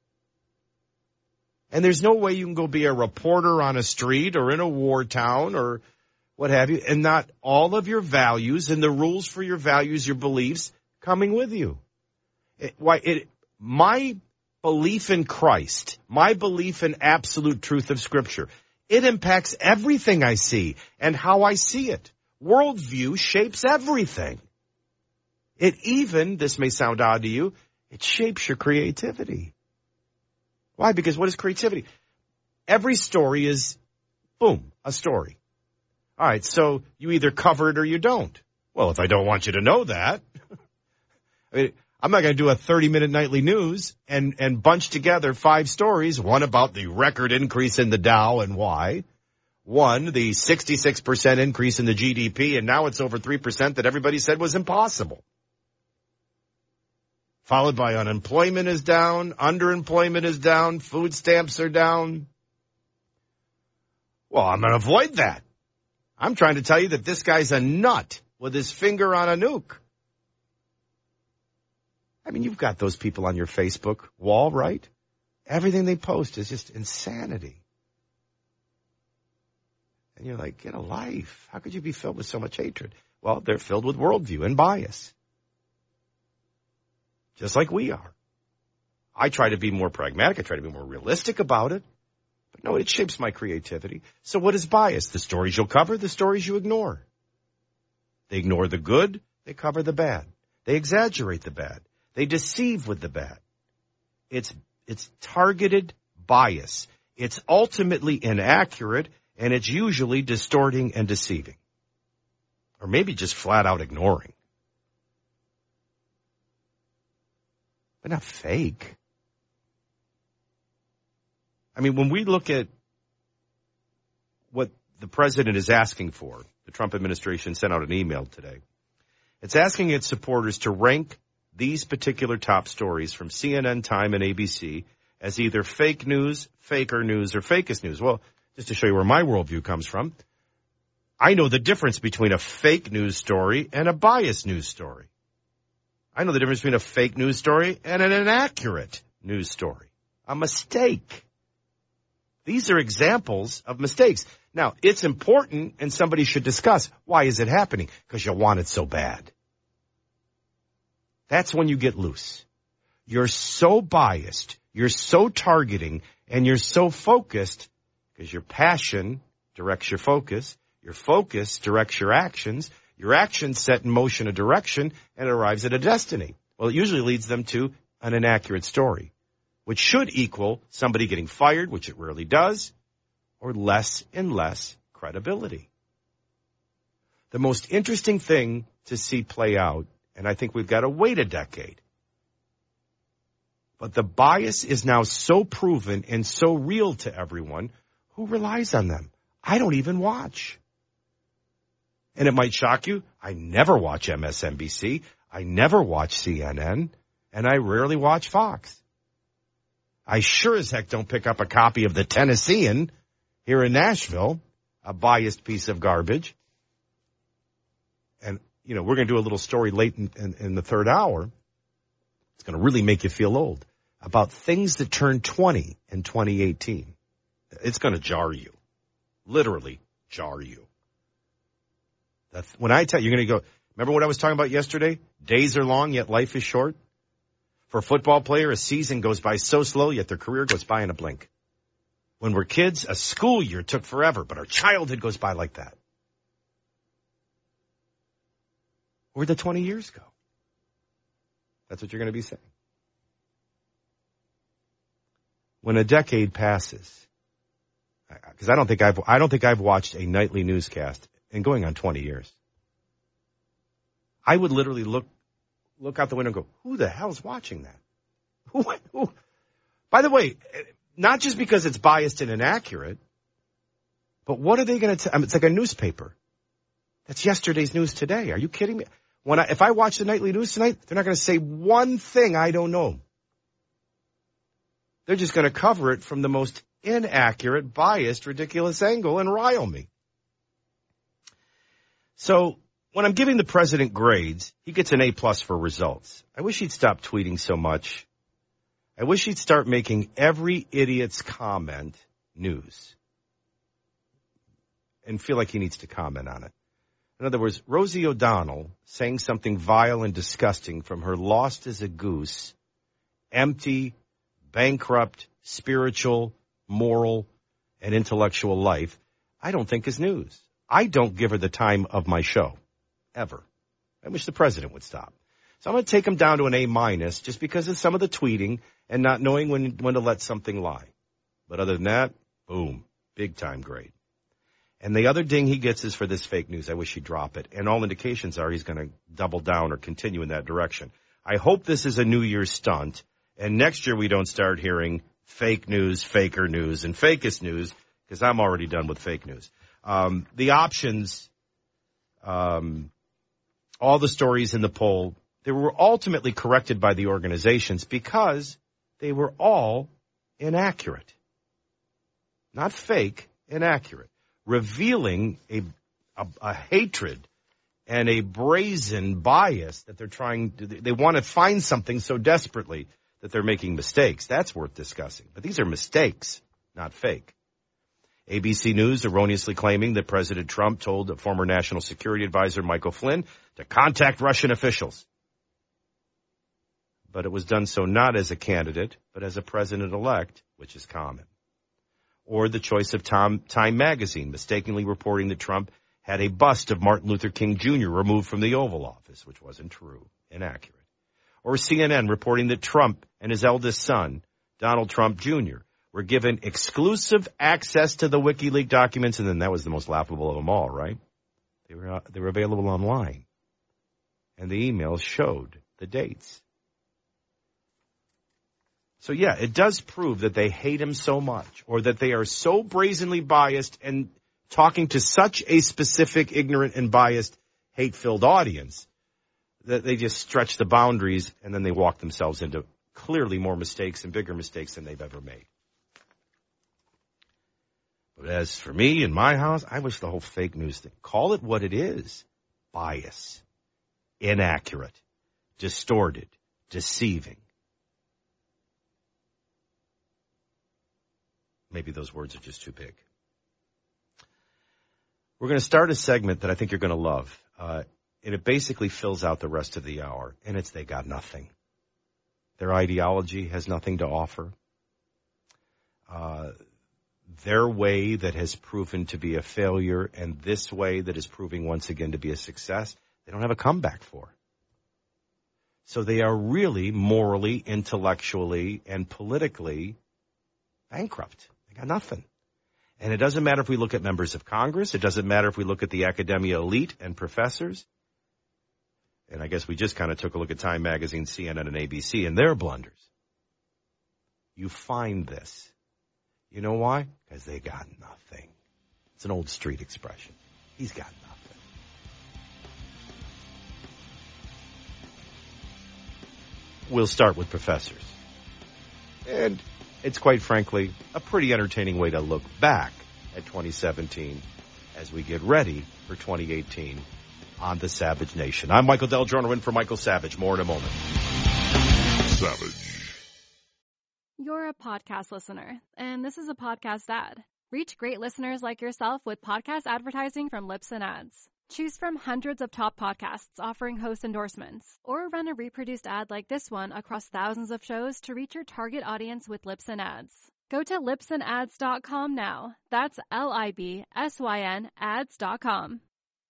And there's no way you can go be a reporter on a street or in a war town or what have you, and not all of your values and the rules for your values, your beliefs, coming with you. It, why it, my belief in Christ, my belief in absolute truth of Scripture, it impacts everything I see and how I see it. Worldview shapes everything. It even, this may sound odd to you, it shapes your creativity. Why? Because what is creativity? Every story is, boom, a story. All right, so you either cover it or you don't. Well, if I don't want you to know that, I mean, I'm not going to do a thirty-minute nightly news and, and bunch together five stories, one about the record increase in the Dow and why, one, the sixty-six percent increase in the G D P, and now it's over three percent that everybody said was impossible. Followed by unemployment is down, underemployment is down, food stamps are down. Well, I'm going to avoid that. I'm trying to tell you that this guy's a nut with his finger on a nuke. I mean, you've got those people on your Facebook wall, right? Everything they post is just insanity. And you're like, get a life. How could you be filled with so much hatred? Well, they're filled with worldview and bias. Just like we are. I try to be more pragmatic. I try to be more realistic about it. But no, it shapes my creativity. So what is bias? The stories you'll cover, the stories you ignore. They ignore the good, they cover the bad. They exaggerate the bad. They deceive with the bad. It's, it's targeted bias. It's ultimately inaccurate, and it's usually distorting and deceiving. Or maybe just flat out ignoring. But not fake. I mean, when we look at what the president is asking for, the Trump administration sent out an email today. It's asking its supporters to rank these particular top stories from C N N, Time, and A B C as either fake news, faker news, or fakest news. Well, just to show you where my worldview comes from, I know the difference between a fake news story and a biased news story. I know the difference between a fake news story and an inaccurate news story. A mistake. These are examples of mistakes. Now, it's important, and somebody should discuss, why is it happening? Because you want it so bad. That's when you get loose. You're so biased, you're so targeting, and you're so focused because your passion directs your focus, your focus directs your actions, your actions set in motion a direction, and it arrives at a destiny. Well, it usually leads them to an inaccurate story, which should equal somebody getting fired, which it rarely does, or less and less credibility. The most interesting thing to see play out, and I think we've got to wait a decade, but the bias is now so proven and so real to everyone who relies on them. I don't even watch. And it might shock you, I never watch M S N B C, I never watch C N N, and I rarely watch Fox. I sure as heck don't pick up a copy of the Tennessean here in Nashville, a biased piece of garbage. And, you know, we're going to do a little story late in, in, in the third hour. It's going to really make you feel old about things that turned twenty in twenty eighteen. It's going to jar you, literally jar you. That's, when I tell you, you're going to go, remember what I was talking about yesterday? Days are long, yet life is short. For a football player, a season goes by so slow, yet their career goes by in a blink. When we're kids, a school year took forever, but our childhood goes by like that. Where'd the twenty years go? That's what you're going to be saying. When a decade passes, because I don't think I've I don't think I've watched a nightly newscast in going on twenty years. I would literally look look out the window and go, who the hell's watching that? Who, who? By the way, not just because it's biased and inaccurate, but what are they going to tell? It's like a newspaper. That's yesterday's news today. Are you kidding me? When I, if I watch the nightly news tonight, they're not going to say one thing I don't know. They're just going to cover it from the most inaccurate, biased, ridiculous angle and rile me. So when I'm giving the president grades, he gets an A plus for results. I wish he'd stop tweeting so much. I wish he'd start making every idiot's comment news and feel like he needs to comment on it. In other words, Rosie O'Donnell saying something vile and disgusting from her lost as a goose, empty, bankrupt, spiritual, moral, and intellectual life, I don't think is news. I don't give her the time of my show, ever. I wish the president would stop. So I'm going to take him down to an A minus just because of some of the tweeting and not knowing when, when to let something lie. But other than that, boom, big time grade. And the other ding he gets is for this fake news. I wish he'd drop it. And all indications are he's going to double down or continue in that direction. I hope this is a New Year's stunt. And next year we don't start hearing fake news, faker news, and fakest news, because I'm already done with fake news. Um, the options, um, all the stories in the poll, they were ultimately corrected by the organizations because they were all inaccurate. Not fake, inaccurate. Revealing a, a, a hatred and a brazen bias that they're trying to, they want to find something so desperately that they're making mistakes. That's worth discussing. But these are mistakes, not fake. A B C News erroneously claiming that President Trump told the former National Security Advisor Michael Flynn to contact Russian officials. But it was done so not as a candidate, but as a president-elect, which is common. Or the choice of Tom, Time magazine mistakenly reporting that Trump had a bust of Martin Luther King Junior removed from the Oval Office, which wasn't true, inaccurate. Or C N N reporting that Trump and his eldest son, Donald Trump Junior, were given exclusive access to the WikiLeaks documents, and then that was the most laughable of them all, right? They were, uh, they were available online, and the emails showed the dates. So, yeah, it does prove that they hate him so much, or that they are so brazenly biased and talking to such a specific, ignorant, and biased, hate-filled audience that they just stretch the boundaries and then they walk themselves into clearly more mistakes and bigger mistakes than they've ever made. But as for me in my house, I wish the whole fake news thing, call it what it is. Bias, inaccurate, distorted, deceiving. Maybe those words are just too big. We're going to start a segment that I think you're going to love. Uh, and it basically fills out the rest of the hour. And it's they got nothing. Their ideology has nothing to offer. Uh, their way that has proven to be a failure and this way that is proving once again to be a success, they don't have a comeback for. So they are really morally, intellectually, and politically bankrupt. They got nothing. And it doesn't matter if we look at members of Congress. It doesn't matter if we look at the academia elite and professors. And I guess we just kind of took a look at Time Magazine, C N N, and A B C and their blunders. You find this. You know why? Because they got nothing. It's an old street expression. He's got nothing. We'll start with professors. And it's quite frankly a pretty entertaining way to look back at twenty seventeen as we get ready for twenty eighteen on the Savage Nation. I'm Michael Del Giorno in for Michael Savage. More in a moment. Savage. You're a podcast listener, and this is a podcast ad. Reach great listeners like yourself with podcast advertising from Libsyn Ads. Choose from hundreds of top podcasts offering host endorsements, or run a reproduced ad like this one across thousands of shows to reach your target audience with Libsyn Ads. Go to libsyn ads dot com now. That's L I B S Y N ads dot com.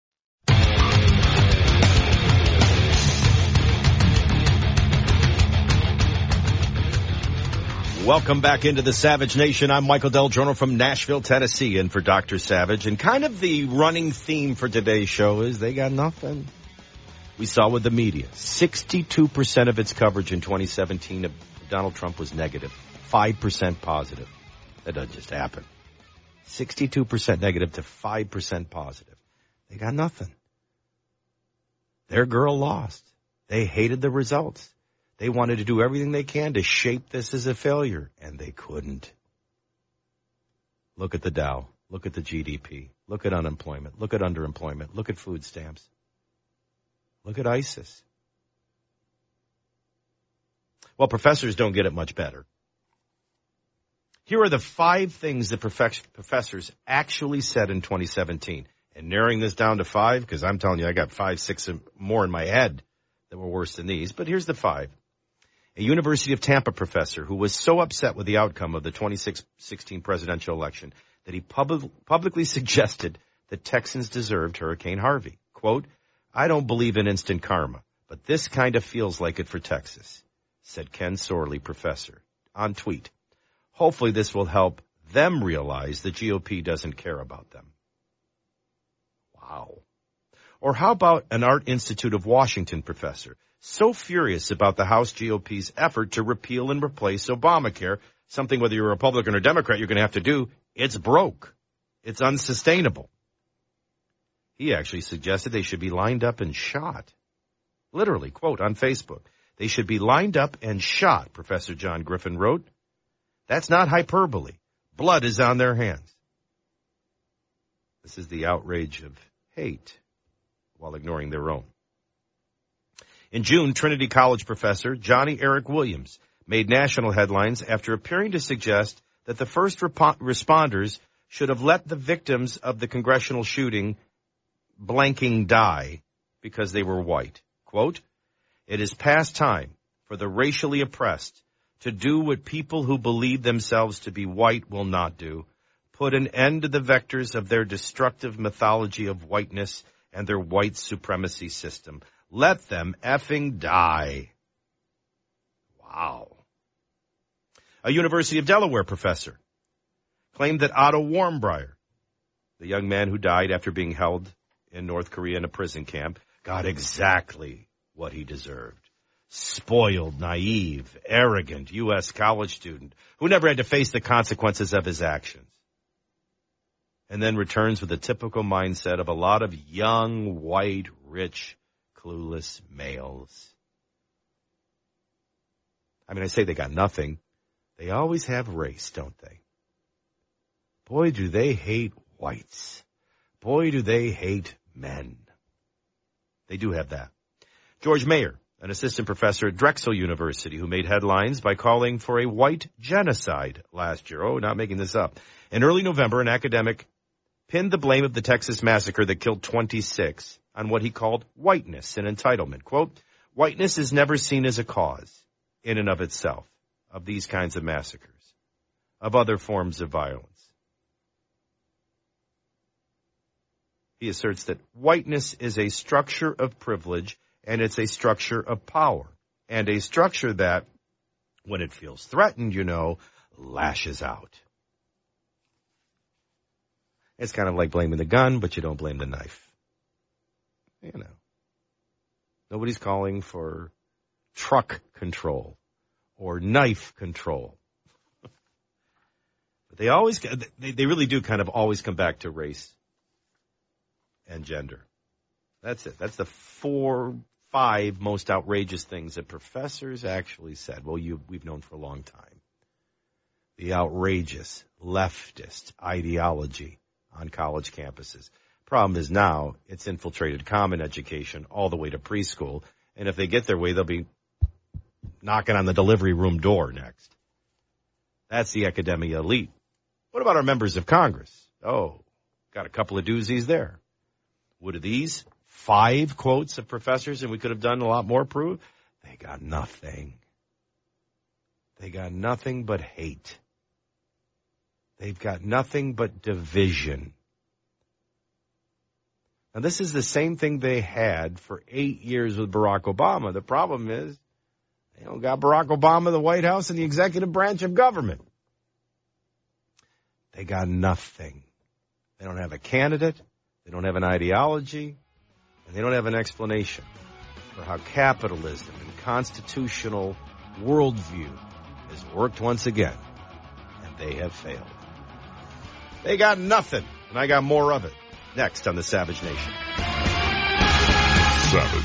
Welcome back into the Savage Nation. I'm Michael Del Giorno from Nashville, Tennessee, and for Doctor Savage. And kind of the running theme for today's show is they got nothing. We saw with the media, sixty-two percent of its coverage in twenty seventeen of Donald Trump was negative, five percent positive. That doesn't just happen. sixty-two percent negative to five percent positive. They got nothing. Their girl lost. They hated the results. They wanted to do everything they can to shape this as a failure, and they couldn't. Look at the Dow. Look at the G D P. Look at unemployment. Look at underemployment. Look at food stamps. Look at ISIS. Well, professors don't get it much better. Here are the five things that professors actually said in twenty seventeen. And narrowing this down to five, because I'm telling you, I got five, six more in my head that were worse than these. But here's the five. A University of Tampa professor who was so upset with the outcome of the twenty sixteen presidential election that he pub- publicly suggested that Texans deserved Hurricane Harvey. Quote, I don't believe in instant karma, but this kind of feels like it for Texas, said Ken Sorley, professor, on tweet. Hopefully this will help them realize the G O P doesn't care about them. Wow. Or how about an Art Institute of Washington professor, so furious about the House G O P's effort to repeal and replace Obamacare, something whether you're a Republican or Democrat you're going to have to do, it's broke. It's unsustainable. He actually suggested they should be lined up and shot. Literally, quote, on Facebook, they should be lined up and shot, Professor John Griffin wrote. That's not hyperbole. Blood is on their hands. This is the outrage of hate. while ignoring their own. In June, Trinity College professor Johnny Eric Williams made national headlines after appearing to suggest that the first rep- responders should have let the victims of the congressional shooting blanking die because they were white. Quote, "It is past time for the racially oppressed to do what people who believe themselves to be white will not do, put an end to the vectors of their destructive mythology of whiteness and their white supremacy system. Let them effing die." Wow. A University of Delaware professor claimed that Otto Warmbier, the young man who died after being held in North Korea in a prison camp, got exactly what he deserved. Spoiled, naive, arrogant U S college student who never had to face the consequences of his actions. And then returns with the typical mindset of a lot of young, white, rich, clueless males. I mean, I say they got nothing. They always have race, don't they? Boy, do they hate whites. Boy, do they hate men. They do have that. George Mayer, an assistant professor at Drexel University, who made headlines by calling for a white genocide last year. Oh, not making this up. In early November, an academic pinned the blame of the Texas massacre that killed twenty-six on what he called whiteness and entitlement. Quote, "Whiteness is never seen as a cause in and of itself of these kinds of massacres, of other forms of violence." He asserts that whiteness is a structure of privilege and it's a structure of power, and a structure that, when it feels threatened, you know, lashes out. It's kind of like blaming the gun, but you don't blame the knife. You know. Nobody's calling for truck control or knife control. But they always, they, they really do kind of always come back to race and gender. That's it. That's the four, five most outrageous things that professors actually said. Well, you, we've known for a long time. The outrageous leftist ideology on college campuses. Problem is now it's infiltrated common education all the way to preschool. And if they get their way, they'll be knocking on the delivery room door next. That's the academia elite. What about our members of Congress? Oh, got a couple of doozies there. Would these five quotes of professors, and we could have done a lot more, prove? They got nothing. They got nothing but hate. They've got nothing but division. Now, this is the same thing they had for eight years with Barack Obama. The problem is, they don't got Barack Obama in the White House and the executive branch of government. They got nothing. They don't have a candidate. They don't have an ideology, and they don't have an explanation for how capitalism and constitutional worldview has worked once again, and they have failed. They got nothing, and I got more of it. Next on the Savage Nation. Savage.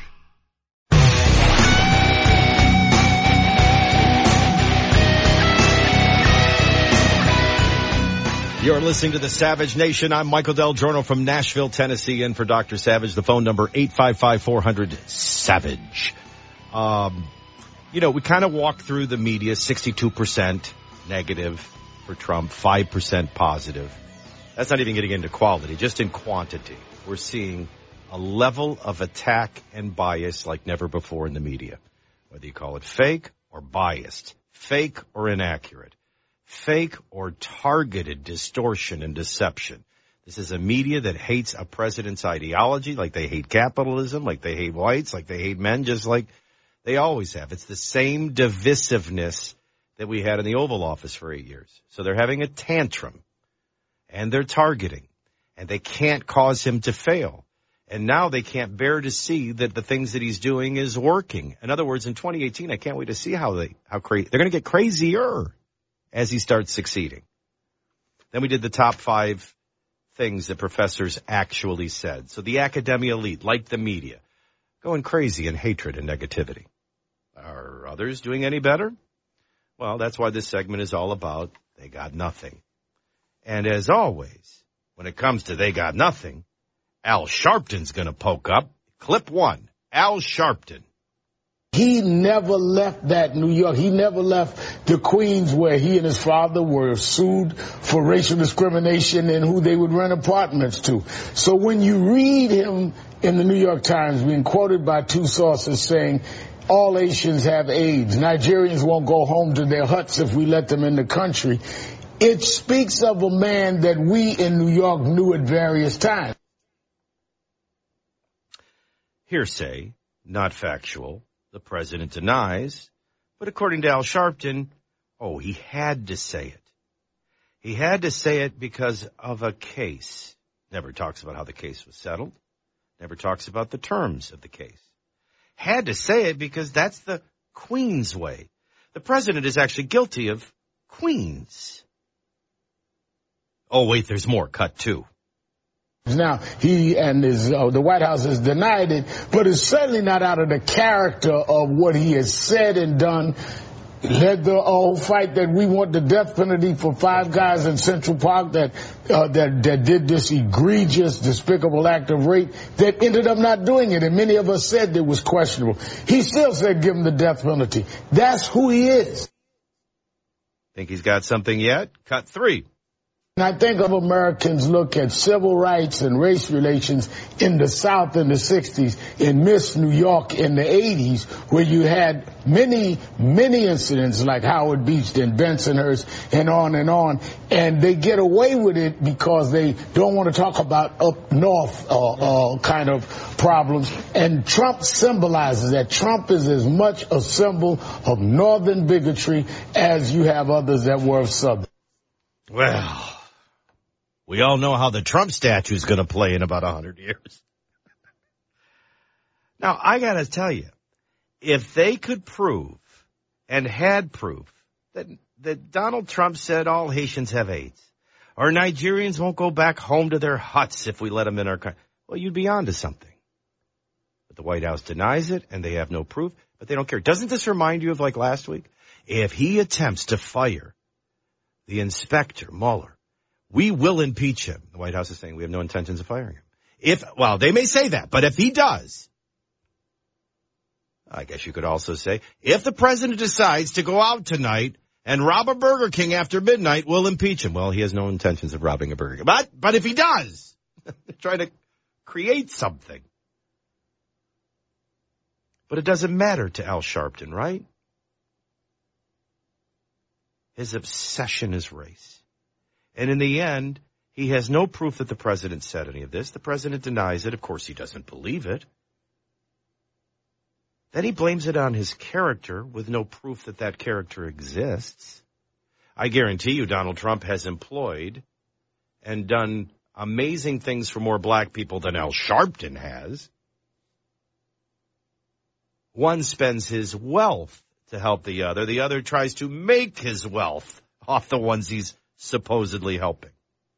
You're listening to the Savage Nation. I'm Michael Del Giorno from Nashville, Tennessee, in for Doctor Savage. The phone number, eight five five, four hundred, SAVAGE. Um, you know, we kind of walked through the media, sixty-two percent negative for Trump, five percent positive. That's not even getting into quality, just in quantity. We're seeing a level of attack and bias like never before in the media. Whether you call it fake or biased, fake or inaccurate. Fake or targeted distortion and deception. This is a media that hates a president's ideology, like they hate capitalism, like they hate whites, like they hate men, just like they always have. It's the same divisiveness that we had in the Oval Office for eight years. So they're having a tantrum, and they're targeting, and they can't cause him to fail. And now they can't bear to see that the things that he's doing is working. In other words, in twenty eighteen, I can't wait to see how they, how crazy, they're going to get crazier as he starts succeeding. Then we did the top five things that professors actually said. So the academia elite, like the media, going crazy in hatred and negativity. Are others doing any better? Well, that's why this segment is all about they got nothing. And as always, when it comes to they got nothing, Al Sharpton's going to poke up. Clip one, Al Sharpton. He never left that New York. He never left the Queens where he and his father were sued for racial discrimination and who they would rent apartments to. So when you read him in the New York Times being quoted by two sources saying all Asians have AIDS, Nigerians won't go home to their huts if we let them in the country, it speaks of a man that we in New York knew at various times. Hearsay, not factual. The president denies, but according to Al Sharpton, oh, he had to say it. He had to say it because of a case. Never talks about how the case was settled. Never talks about the terms of the case. Had to say it because that's the Queen's way. The president is actually guilty of Queens. Oh, wait, there's more. Cut two. Now, he and his, uh, the White House has denied it, but it's certainly not out of the character of what he has said and done. Led the whole fight that we want the death penalty for five guys in Central Park that, uh, that, that did this egregious, despicable act of rape that ended up not doing it. And many of us said it was questionable. He still said give him the death penalty. That's who he is. Think he's got something yet? Cut three. And I think of Americans look at civil rights and race relations in the South in the sixties, in Miss New York in the eighties, where you had many, many incidents like Howard Beach and Bensonhurst and on and on. And they get away with it because they don't want to talk about up north uh, uh, kind of problems. And Trump symbolizes that. Trump is as much a symbol of northern bigotry as you have others that were of southern. Well, we all know how the Trump statue is going to play in about one hundred years. Now, I got to tell you, if they could prove and had proof that, that Donald Trump said all Haitians have AIDS or Nigerians won't go back home to their huts if we let them in our country, well, you'd be on to something. But the White House denies it, and they have no proof, but they don't care. Doesn't this remind you of like last week? If he attempts to fire the inspector, Mueller, we will impeach him. The White House is saying we have no intentions of firing him. If, well, they may say that, but if he does, I guess you could also say, if the president decides to go out tonight and rob a Burger King after midnight, we'll impeach him. Well, he has no intentions of robbing a Burger King. But, but if he does, they're trying to create something. But it doesn't matter to Al Sharpton, right? His obsession is race. And in the end, he has no proof that the president said any of this. The president denies it. Of course, he doesn't believe it. Then he blames it on his character with no proof that that character exists. I guarantee you Donald Trump has employed and done amazing things for more black people than Al Sharpton has. One spends his wealth to help the other. The other tries to make his wealth off the ones he's supposedly helping.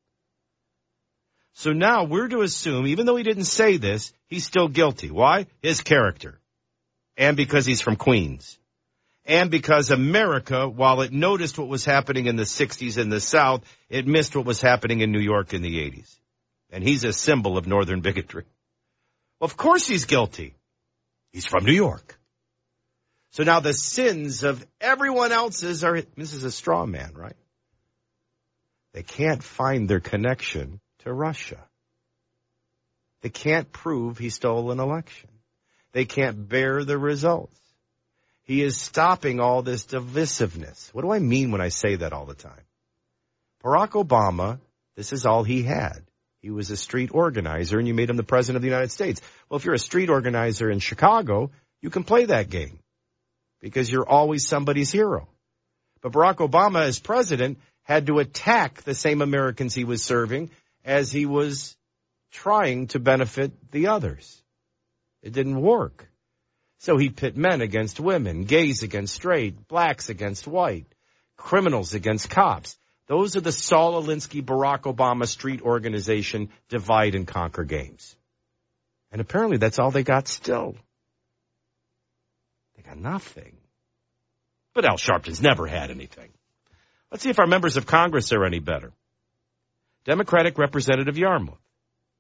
So now we're to assume, even though he didn't say this, he's still guilty. Why? His character. And because he's from Queens. And because America, while it noticed what was happening in the sixties in the South, it missed what was happening in New York in the eighties. And he's a symbol of northern bigotry. Well, of course he's guilty. He's from New York. So now the sins of everyone else's are, this is a straw man, right? They can't find their connection to Russia. They can't prove he stole an election. They can't bear the results. He is stopping all this divisiveness. What do I mean when I say that all the time? Barack Obama, this is all he had. He was a street organizer, and you made him the president of the United States. Well, if you're a street organizer in Chicago, you can play that game because you're always somebody's hero. But Barack Obama, as president, had to attack the same Americans he was serving as he was trying to benefit the others. It didn't work. So he pit men against women, gays against straight, blacks against white, criminals against cops. Those are the Saul Alinsky, Barack Obama street organization divide and conquer games. And apparently that's all they got still. They got nothing. But Al Sharpton's never had anything. Let's see if our members of Congress are any better. Democratic Representative Yarmouth.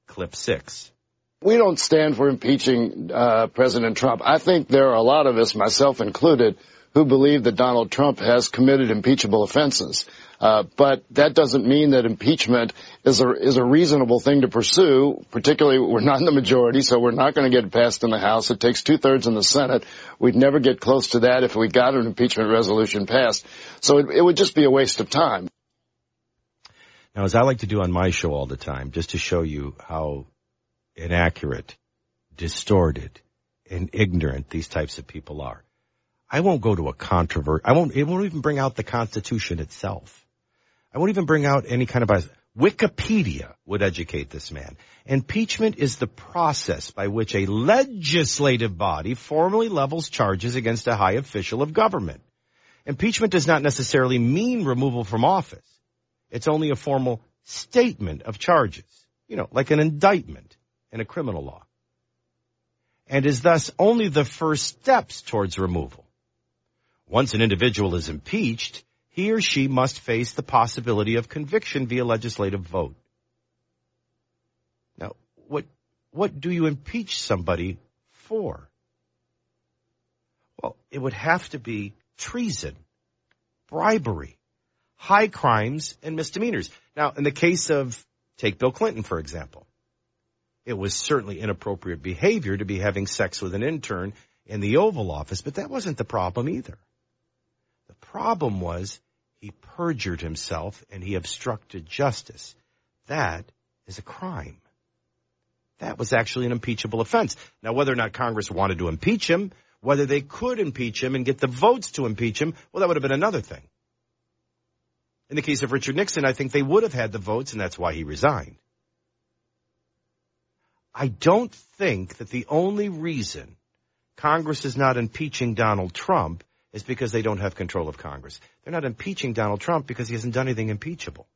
Clip six. We don't stand for impeaching uh, President Trump. I think there are a lot of us, myself included, who believe that Donald Trump has committed impeachable offenses. Uh, but that doesn't mean that impeachment is a, is a reasonable thing to pursue, particularly we're not in the majority, so we're not going to get it passed in the House. It takes two-thirds in the Senate. We'd never get close to that if we got an impeachment resolution passed. So it, it would just be a waste of time. Now, as I like to do on my show all the time, just to show you how inaccurate, distorted, and ignorant these types of people are, I won't go to a controvert. I won't, it won't even bring out the Constitution itself. I won't even bring out any kind of bias. Wikipedia would educate this man. Impeachment is the process by which a legislative body formally levels charges against a high official of government. Impeachment does not necessarily mean removal from office. It's only a formal statement of charges, you know, like an indictment in a criminal law, and is thus only the first steps towards removal. Once an individual is impeached, he or she must face the possibility of conviction via legislative vote. Now, what what do you impeach somebody for? Well, it would have to be treason, bribery, high crimes, and misdemeanors. Now, in the case of, take Bill Clinton, for example, it was certainly inappropriate behavior to be having sex with an intern in the Oval Office, but that wasn't the problem either. The problem was he perjured himself and he obstructed justice. That is a crime. That was actually an impeachable offense. Now, whether or not Congress wanted to impeach him, whether they could impeach him and get the votes to impeach him, well, that would have been another thing. In the case of Richard Nixon, I think they would have had the votes, and that's why he resigned. I don't think that the only reason Congress is not impeaching Donald Trump is because they don't have control of Congress. They're not impeaching Donald Trump because he hasn't done anything impeachable.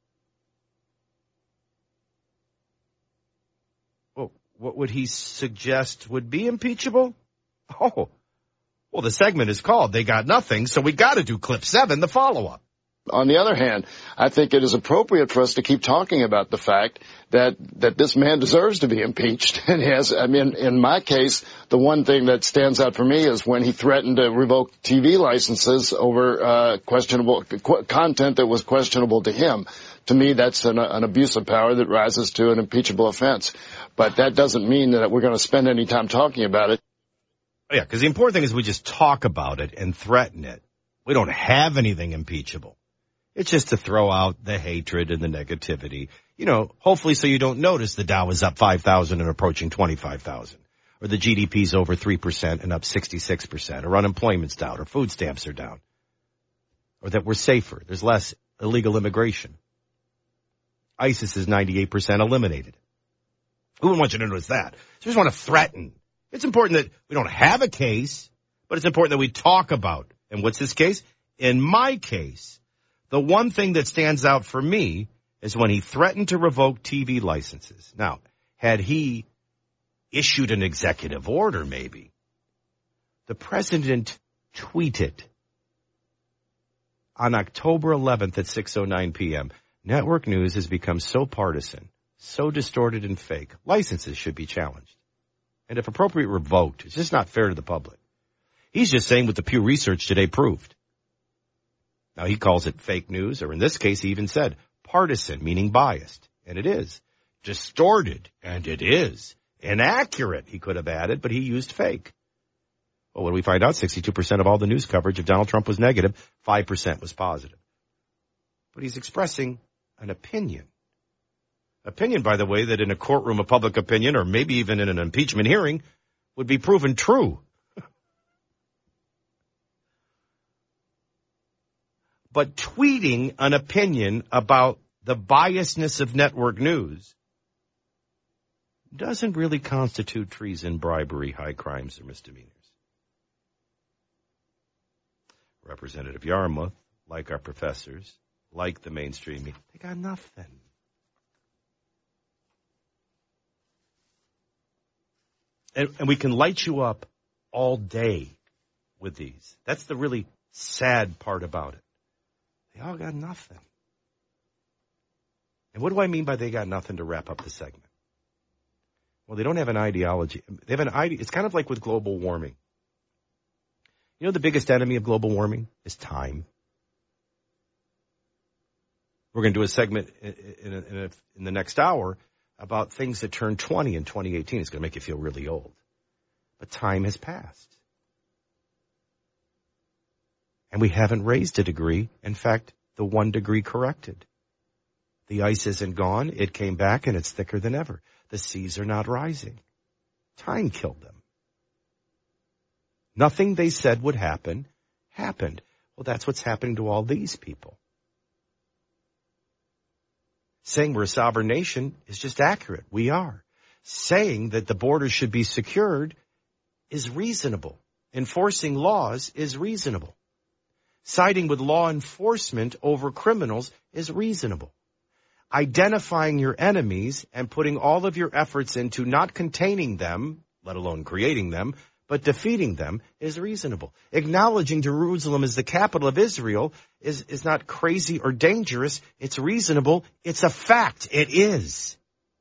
Well, what would he suggest would be impeachable? Oh, well, the segment is called They Got Nothing, so we got to do clip seven, the follow-up. On the other hand, I think it is appropriate for us to keep talking about the fact that that this man deserves to be impeached. And has, I mean, in my case, the one thing that stands out for me is when he threatened to revoke T V licenses over uh, questionable qu- content that was questionable to him. To me, that's an, an abuse of power that rises to an impeachable offense. But that doesn't mean that we're going to spend any time talking about it. Yeah, because the important thing is we just talk about it and threaten it. We don't have anything impeachable. It's just to throw out the hatred and the negativity, you know, hopefully so you don't notice the Dow is up five thousand and approaching twenty-five thousand, or the G D P is over three percent and up sixty-six percent, or unemployment's down, or food stamps are down, or that we're safer. There's less illegal immigration. ISIS is ninety-eight percent eliminated. Who wouldn't want you to notice that? So we just want to threaten. It's important that we don't have a case, but it's important that we talk about. And what's this case? In my case, the one thing that stands out for me is when he threatened to revoke T V licenses. Now, had he issued an executive order, maybe, the president tweeted on October eleventh at six oh nine p.m., network news has become so partisan, so distorted and fake, licenses should be challenged. And if appropriate, revoked. It's just not fair to the public. He's just saying what the Pew Research today proved. Now, he calls it fake news, or in this case, he even said partisan, meaning biased. And it is. Distorted, and it is. Inaccurate, he could have added, but he used fake. Well, what do we find out? sixty-two percent of all the news coverage of Donald Trump was negative, five percent was positive. But he's expressing an opinion. Opinion, by the way, that in a courtroom of public opinion, or maybe even in an impeachment hearing, would be proven true. But tweeting an opinion about the biasness of network news doesn't really constitute treason, bribery, high crimes, or misdemeanors. Representative Yarmouth, like our professors, like the mainstream media, they got nothing. And, and we can light you up all day with these. That's the really sad part about it. They all got nothing. And what do I mean by they got nothing to wrap up the segment? Well, they don't have an ideology. They have an ide- It's kind of like with global warming. You know the biggest enemy of global warming is time. We're going to do a segment in, in, in, a, in the next hour about things that turned twenty in twenty eighteen. It's going to make you feel really old. But time has passed. And we haven't raised a degree. In fact, the one degree corrected. The ice isn't gone. It came back and it's thicker than ever. The seas are not rising. Time killed them. Nothing they said would happen, happened. Well, that's what's happening to all these people. Saying we're a sovereign nation is just accurate. We are. Saying that the borders should be secured is reasonable. Enforcing laws is reasonable. Siding with law enforcement over criminals is reasonable. Identifying your enemies and putting all of your efforts into not containing them, let alone creating them, but defeating them is reasonable. Acknowledging Jerusalem as the capital of Israel is, is not crazy or dangerous. It's reasonable. It's a fact. It is.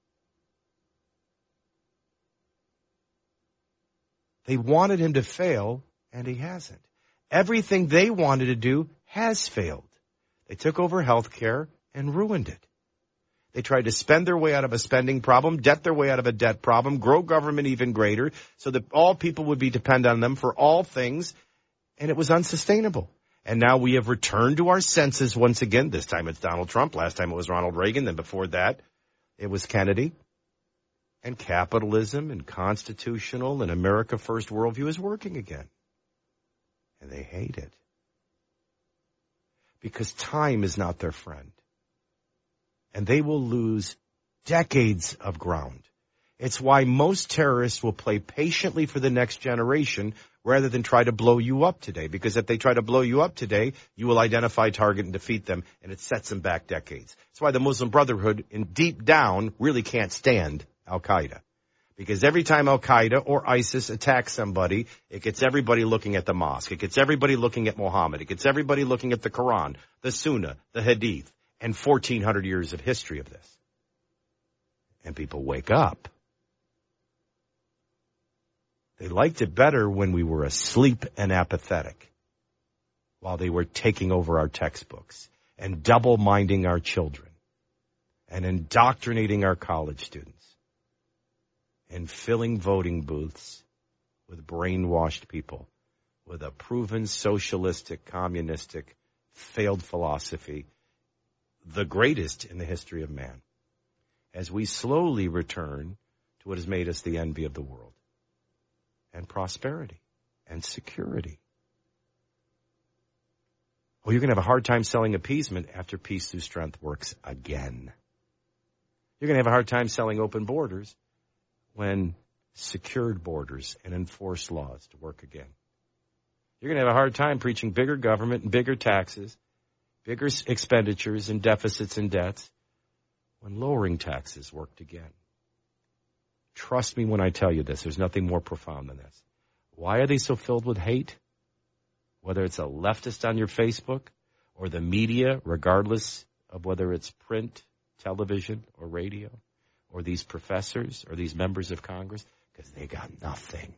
They wanted him to fail, and he hasn't. Everything they wanted to do has failed. They took over health care and ruined it. They tried to spend their way out of a spending problem, debt their way out of a debt problem, grow government even greater so that all people would be dependent on them for all things, and it was unsustainable. And now we have returned to our senses once again. This time it's Donald Trump. Last time it was Ronald Reagan. Then before that, it was Kennedy. And capitalism and constitutional and America First worldview is working again. And they hate it. Because time is not their friend. And they will lose decades of ground. It's why most terrorists will play patiently for the next generation rather than try to blow you up today. Because if they try to blow you up today, you will identify, target, and defeat them, and it sets them back decades. That's why the Muslim Brotherhood, in deep down, really can't stand Al-Qaeda. Because every time Al-Qaeda or ISIS attacks somebody, it gets everybody looking at the mosque. It gets everybody looking at Muhammad. It gets everybody looking at the Quran, the Sunnah, the Hadith, and fourteen hundred years of history of this. And people wake up. They liked it better when we were asleep and apathetic, while they were taking over our textbooks and double-minding our children and indoctrinating our college students and filling voting booths with brainwashed people with a proven socialistic, communistic, failed philosophy, the greatest in the history of man, as we slowly return to what has made us the envy of the world, and prosperity and security. Well, you're going to have a hard time selling appeasement after peace through strength works again. You're going to have a hard time selling open borders when secured borders and enforced laws to work again. You're going to have a hard time preaching bigger government and bigger taxes, bigger expenditures and deficits and debts when lowering taxes worked again. Trust me when I tell you this. There's nothing more profound than this. Why are they so filled with hate? Whether it's a leftist on your Facebook or the media, regardless of whether it's print, television, or radio, or these professors or these members of Congress, because they got nothing.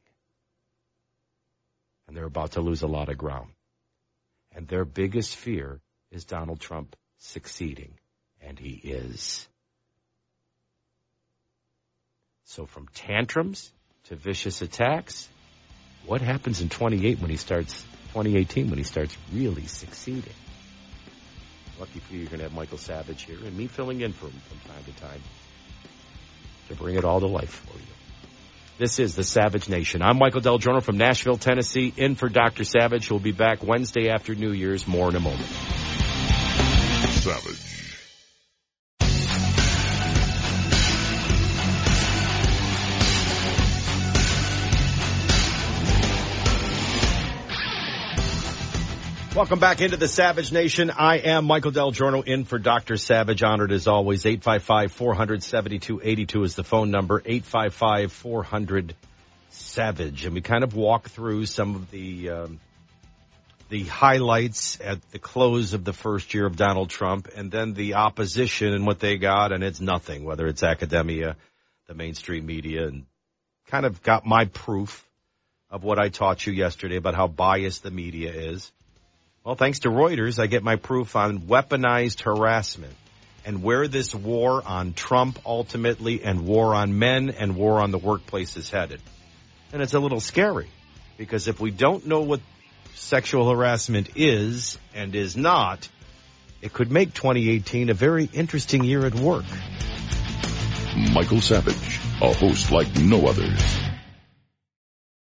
And they're about to lose a lot of ground. And their biggest fear is Donald Trump succeeding. And he is. So from tantrums to vicious attacks, what happens in twenty-eight when he starts, twenty eighteen when he starts really succeeding? Lucky for you, you're going to have Michael Savage here and me filling in for him from time to time to bring it all to life for you. This is the Savage Nation. I'm Michael Del Giorno from Nashville, Tennessee, in for Doctor Savage, who will be back Wednesday after New Year's. More in a moment. Savage. Welcome back into the Savage Nation. I am Michael Del Giorno in for Doctor Savage. Honored as always. eight five five, four hundred, seventy-two eighty-two is the phone number. eight five five, four hundred, Savage. And we kind of walk through some of the um, the highlights at the close of the first year of Donald Trump and then the opposition and what they got, and it's nothing, whether it's academia, the mainstream media and kind of got my proof of what I taught you yesterday about how biased the media is. Well, thanks to Reuters, I get my proof on weaponized harassment and where this war on Trump ultimately and war on men and war on the workplace is headed. And it's a little scary because if we don't know what sexual harassment is and is not, it could make twenty eighteen a very interesting year at work. Michael Savage, a host like no others.